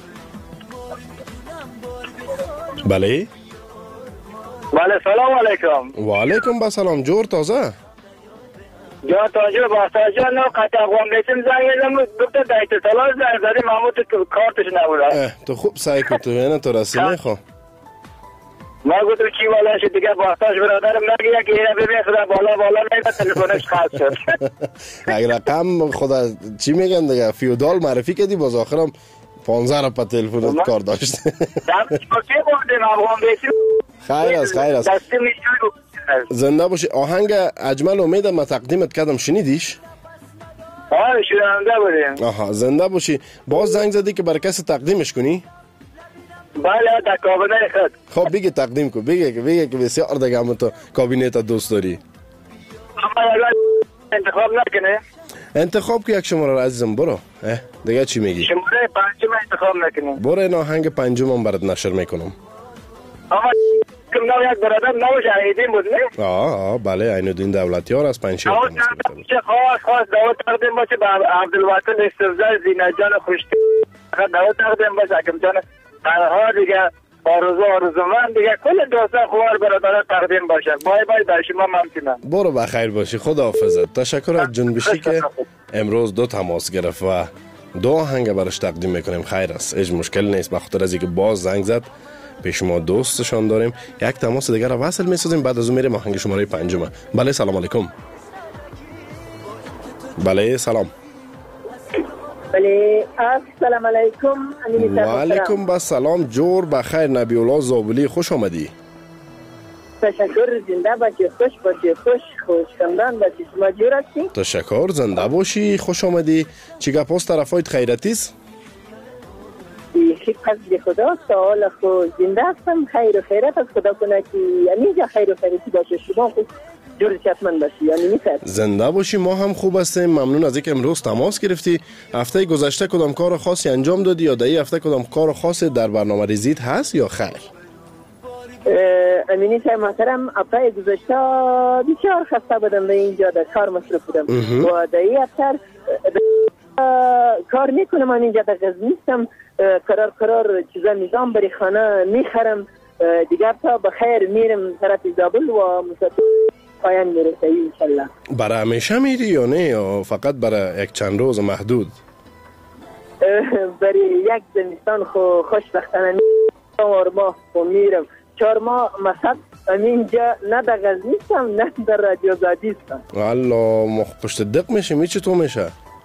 بله بله سلام علیکم. و علیکم با سلام. جور تازه جور تازه با تازه نو قطع قوم لیتم زنگ دکتر دایت سلام زنگ زدی محمود کارتش نبوده. تو خوب سعی کن تو بینه تو رسیله خو ما گفتم کی والا شد دیگه باستاش برادرم نگه که اینه ببین خدا بالا بالا نیده تلفنش خاص شد. اگر رقم خدا چی میگن دیگه فیودال معرفی کردی باز آخرم پانزده را پا تلفنت کار داشت. خیر است خیر است. زنده باشی. آهنگ اجمل امیدم ما تقدیمت کردم شنیدیش؟ آه شنیده بودیم. آها زنده باشی. باز زنگ زدی که برای کسی تقدیمش کنی؟ بله در کابینه خود. خب بگی تقدیم کن. بگی که بگی که بسیار دیگه همون تو کابینه تا دوست داری. اما انتخاب نکنه؟ انتخاب که یک شماره را عزیزم برو. دیگه چی میگی؟ شماره پنجم انتخاب نکنه. برو این آهنگ پنجم هم برات نشر میکنم. اما کم نو یک برادر نو شهیدین بود نه؟ آه آه بله عینالدین دولتیار از پنجشیر. خاص خاص دعوت تقدیم باشه به عبدالوطن استفزای زینجان خوشتی. دعوت تقدیم باشه حکم جان قرها دیگه آرزو آرزو من دیگه کل دوستان خوار برادر تقدیم باشه. بای بای در شما ممنونم. برو بخیر باشی. خدا حافظت. تشکر از جنبشی که امروز دو تماس گرفت و دو آهنگ براش تقدیم میکنیم. خیر است. هیچ مشکل نیست. بخاطر از اینکه باز زنگ زد پیش ما دوستشان داریم. یک تماس دیگر را وصل میسازیم بعد از اون میریم آهنگ شماره پنجم. بله سلام علیکم. بله سلام. بله السلام علیکم. و علیکم با سلام. جور بخیر. نبی الله زابلی خوش آمدی. تشکر. زنده باشی. خوش باشی. خوش خوش خندان باشی. شما جور هستی؟ تشکر. زنده باشی. خوش آمدی. چی گپ است طرفایت خیرتیست؟ خیلی قصد خدا سوال خو زنده هستم. خیر و خیرت از خدا کنه که اینجا خیر و خیرتی باشه. شما خوب جور چشمن باشی. یعنی میتر زنده باشی. ما هم خوب هستیم. ممنون از اینکه امروز تماس گرفتی. هفته گذشته کدام کار خاصی انجام دادی یا در این هفته کدام کار خاصی در برنامه ریزیت هست یا خیر؟ امینی صاحب محترم هفته گذشته بسیار خسته بودم به اینجا در کار مصروف بودم و در این هفته کار میکنم. من اینجا در غزنی نیستم. قرار قرار چیزا نظام بری خانه میخرم. دیگر تا بخیر میرم طرف زابل و مسافر پایان میرسه انشالله. برای همیشه میری یا نه یا فقط برای یک چند روز محدود؟ برای یک زمستان خو خوشبختانه چهار ماه خو میرم. چهار ماه مصد اینجا نه در غزنی نیستم نه در رادیو آزادی هستم. والله مخ پشت دق میشه. می چطور میشه؟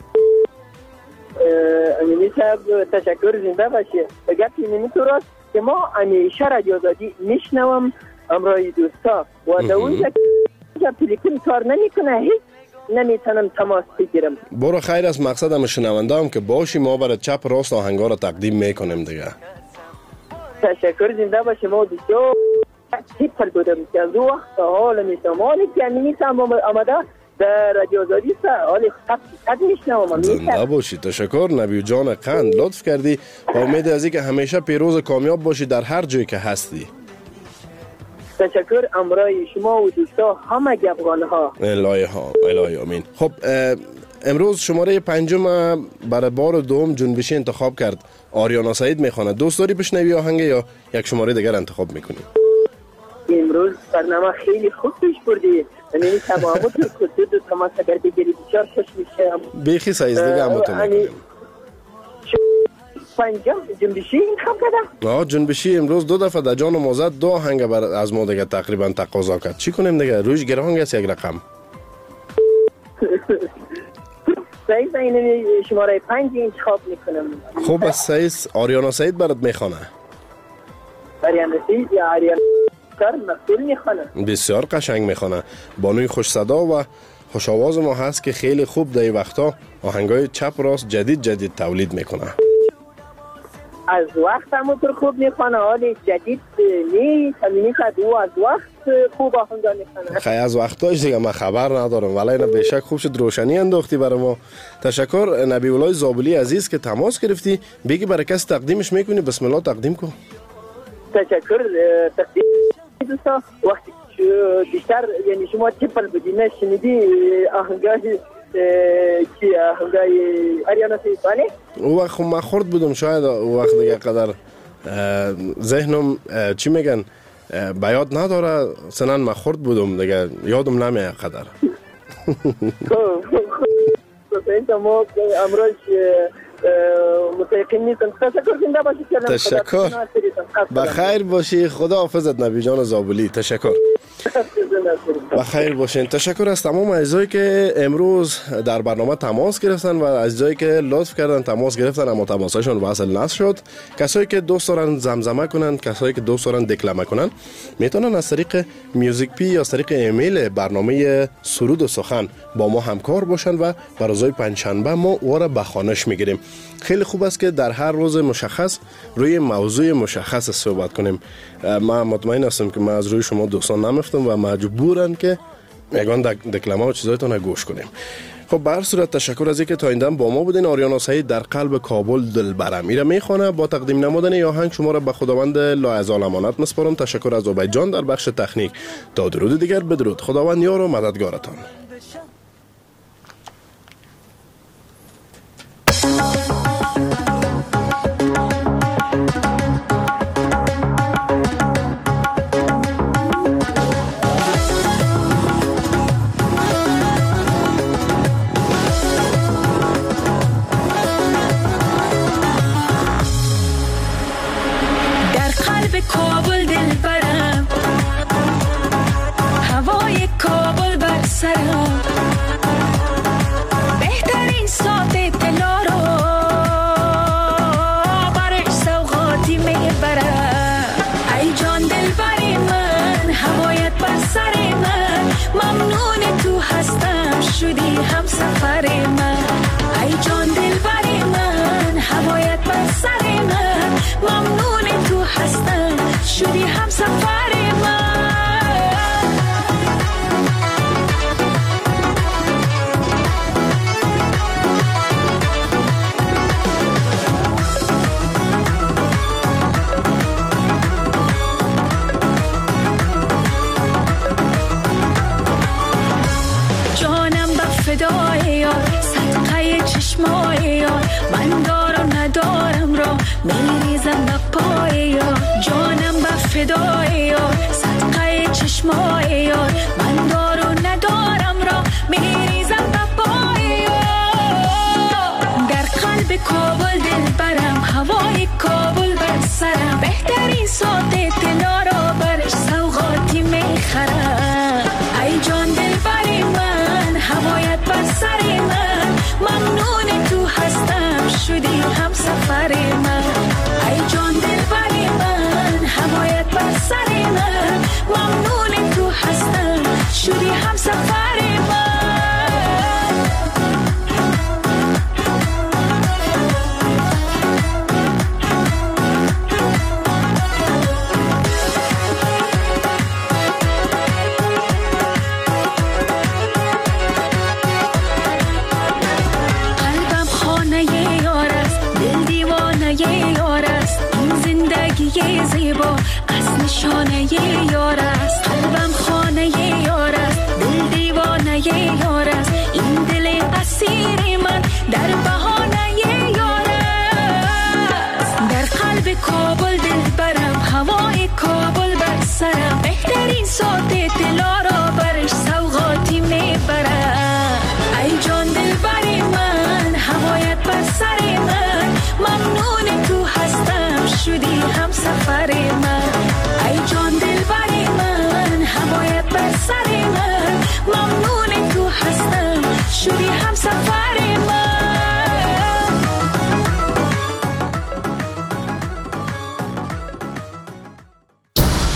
امینی صاحب تشکر. زنده باشی. اگر اینی تو راست که ما همیشه رادیو آزادی میشنوم امرای دوستا و در اونجا که تلفن کار نمیکنه هیچ نمیتونم تماس بگیرم. برو خیر است. مقصدم شنونده هم که باشی ما برای چپ راست آهنگا رو تقدیم میکنیم دیگه. تشکر. زنده باشی. ما دوستو تیپل بودم که از او وقت حال میتونم حالی که امینی صاحب آمده در رادیو آزادی است. حالی خط خط میشنوم. زنده باشی. تشکر نبی جان قند لطف کردی. با امید از اینکه همیشه پیروز کامیاب باشی در هر جایی که هستی. تشکر. امرای شما و دوستا همه افغان ها. الهی ها الهی آمین. خب امروز شماره پنجم برای بار دوم جنبشی انتخاب کرد. آریانا سعید میخونه. دوست داری بشنوی آهنگ یا یک شماره دیگر انتخاب میکنی؟ امروز برنامه خیلی خوب پیش بردی. یعنی تمامت که دو تماس اگر بگیری بسیار خوش میشه. بیخی سایز دیگه هم تو میکنیم. پنجم جنبشی انتخاب کردم. آه جنبشی امروز دو دفعه در جان و موزد دو آهنگ از ما دیگه تقریبا تقاضا کرد. چی کنیم دیگه؟ روش گرهانگ است یک رقم. سعید این شماره پنج انتخاب میکنم. خوب است سعید. آریانا سعید برات میخونه. آریانا سعید یا آریانا کار مسئول میخونه. بسیار قشنگ میخونه. بانوی خوش صدا و خوش آواز ما هست که خیلی خوب در این وقتا آهنگای چپ راست جدید جدید تولید میکنه. از وقت همونطور خوب میخونه. حالی جدید نیست. همینی که دو از وقت خوب آهنگا میخونه. خیلی از وقتاش دیگه من خبر ندارم ولی اینا بیشک خوب شد روشنی انداختی برای ما. تشکر نبی الله زابلی عزیز که تماس گرفتی. بگی برای کس تقدیمش میکنی. بسم الله تقدیم کن. تشکر. تقدیم دوستا وقتی بیشتر یعنی شما چپل بدین نشنیدی آهنگای چی آهنگای آریانا سیفانی؟ او وقت ما خورد بودم شاید او وقت دیگه قدر ذهنم چی میگن بیاد نداره سنن ما خورد بودم دیگه یادم نمیاد قدر. اینجا ما امروز متقین نیستم. تشکر زنده باشی کردم. تشکر. بخیر باشی. خدا حافظت نبی جان زابلی. تشکر. بخیر باشین. تشکر از تمام عزیزایی که امروز در برنامه تماس گرفتن و عزیزایی که لطف کردن تماس گرفتن اما تماسشون وصل نشد. کسایی که دوست دارن زمزمه کنن، کسایی که دوست دارن دکلمه کنن، میتونن از طریق میوزیک پی یا از طریق ایمیل برنامه سرود و سخن با ما همکار باشن و بر روزهای پنجشنبه ما او را به خوانش میگیریم. خیلی خوب است که در هر روز مشخص روی موضوع مشخص صحبت کنیم. من مطمئن هستم که من از روی شما دوستان نمیفتم و مجبورن که میگن دکلمه و چیزایتون گوش کنیم. خب به هر صورت تشکر از اینکه تا این دم با ما بودین. آریانا سعید در قلب کابل دلبرم میره میخونه با تقدیم نمودن این آهنگ شما را به خداوند لایزال امانت مسپارم. تشکر از عبید جان در بخش تکنیک. تا درود دیگر بدرود. خداوند یار و مددگارتان. کابل دلبرم، هوای کابل بر سرم، بهترین ساعت دلا رو برش سوغاتی میبرم. ای جان دلبری من، هوایت بر سر من، ممنون تو هستم شدی هم سفر من. ای جان دلبری من، هوایت بر سر من، ممنون تو هستم شدی هم سفر من. جانم به فدای یار، صدقه چشمای یار، من دار و ندارم را میریزم به پای یار. جانم به فدای یار، صدقه چشمای یار، من دار و ندارم را میریزم به پای یار. در قلب کابل دلبرم، هوای کابل بر سرم، بهترین ساعت دلا را برش سوغاتی میخرم. ای جان دلبری من، هوایت بر سر من، ممنون تو هستم شدی هم سفر من. ای جان دلبری من، هوایت بر سر من، ممنون تو هستم شدی هم سفر من. قلبم خانه یار است، دل دیوانه یار است، این زندگی زیبا از نشانه یار است. قلبم خانه یار است، دل دیوانه یار است، این دل اسیر من در بهانه یار است. در قلب کابل دلبرم، هوای کابل بر سرم، بهترین ساعت دلا را برش سوغاتی میبرم. ای جان دلبری من، هوایت بر سر من، ممنون تو هستم شدی هم سفر من.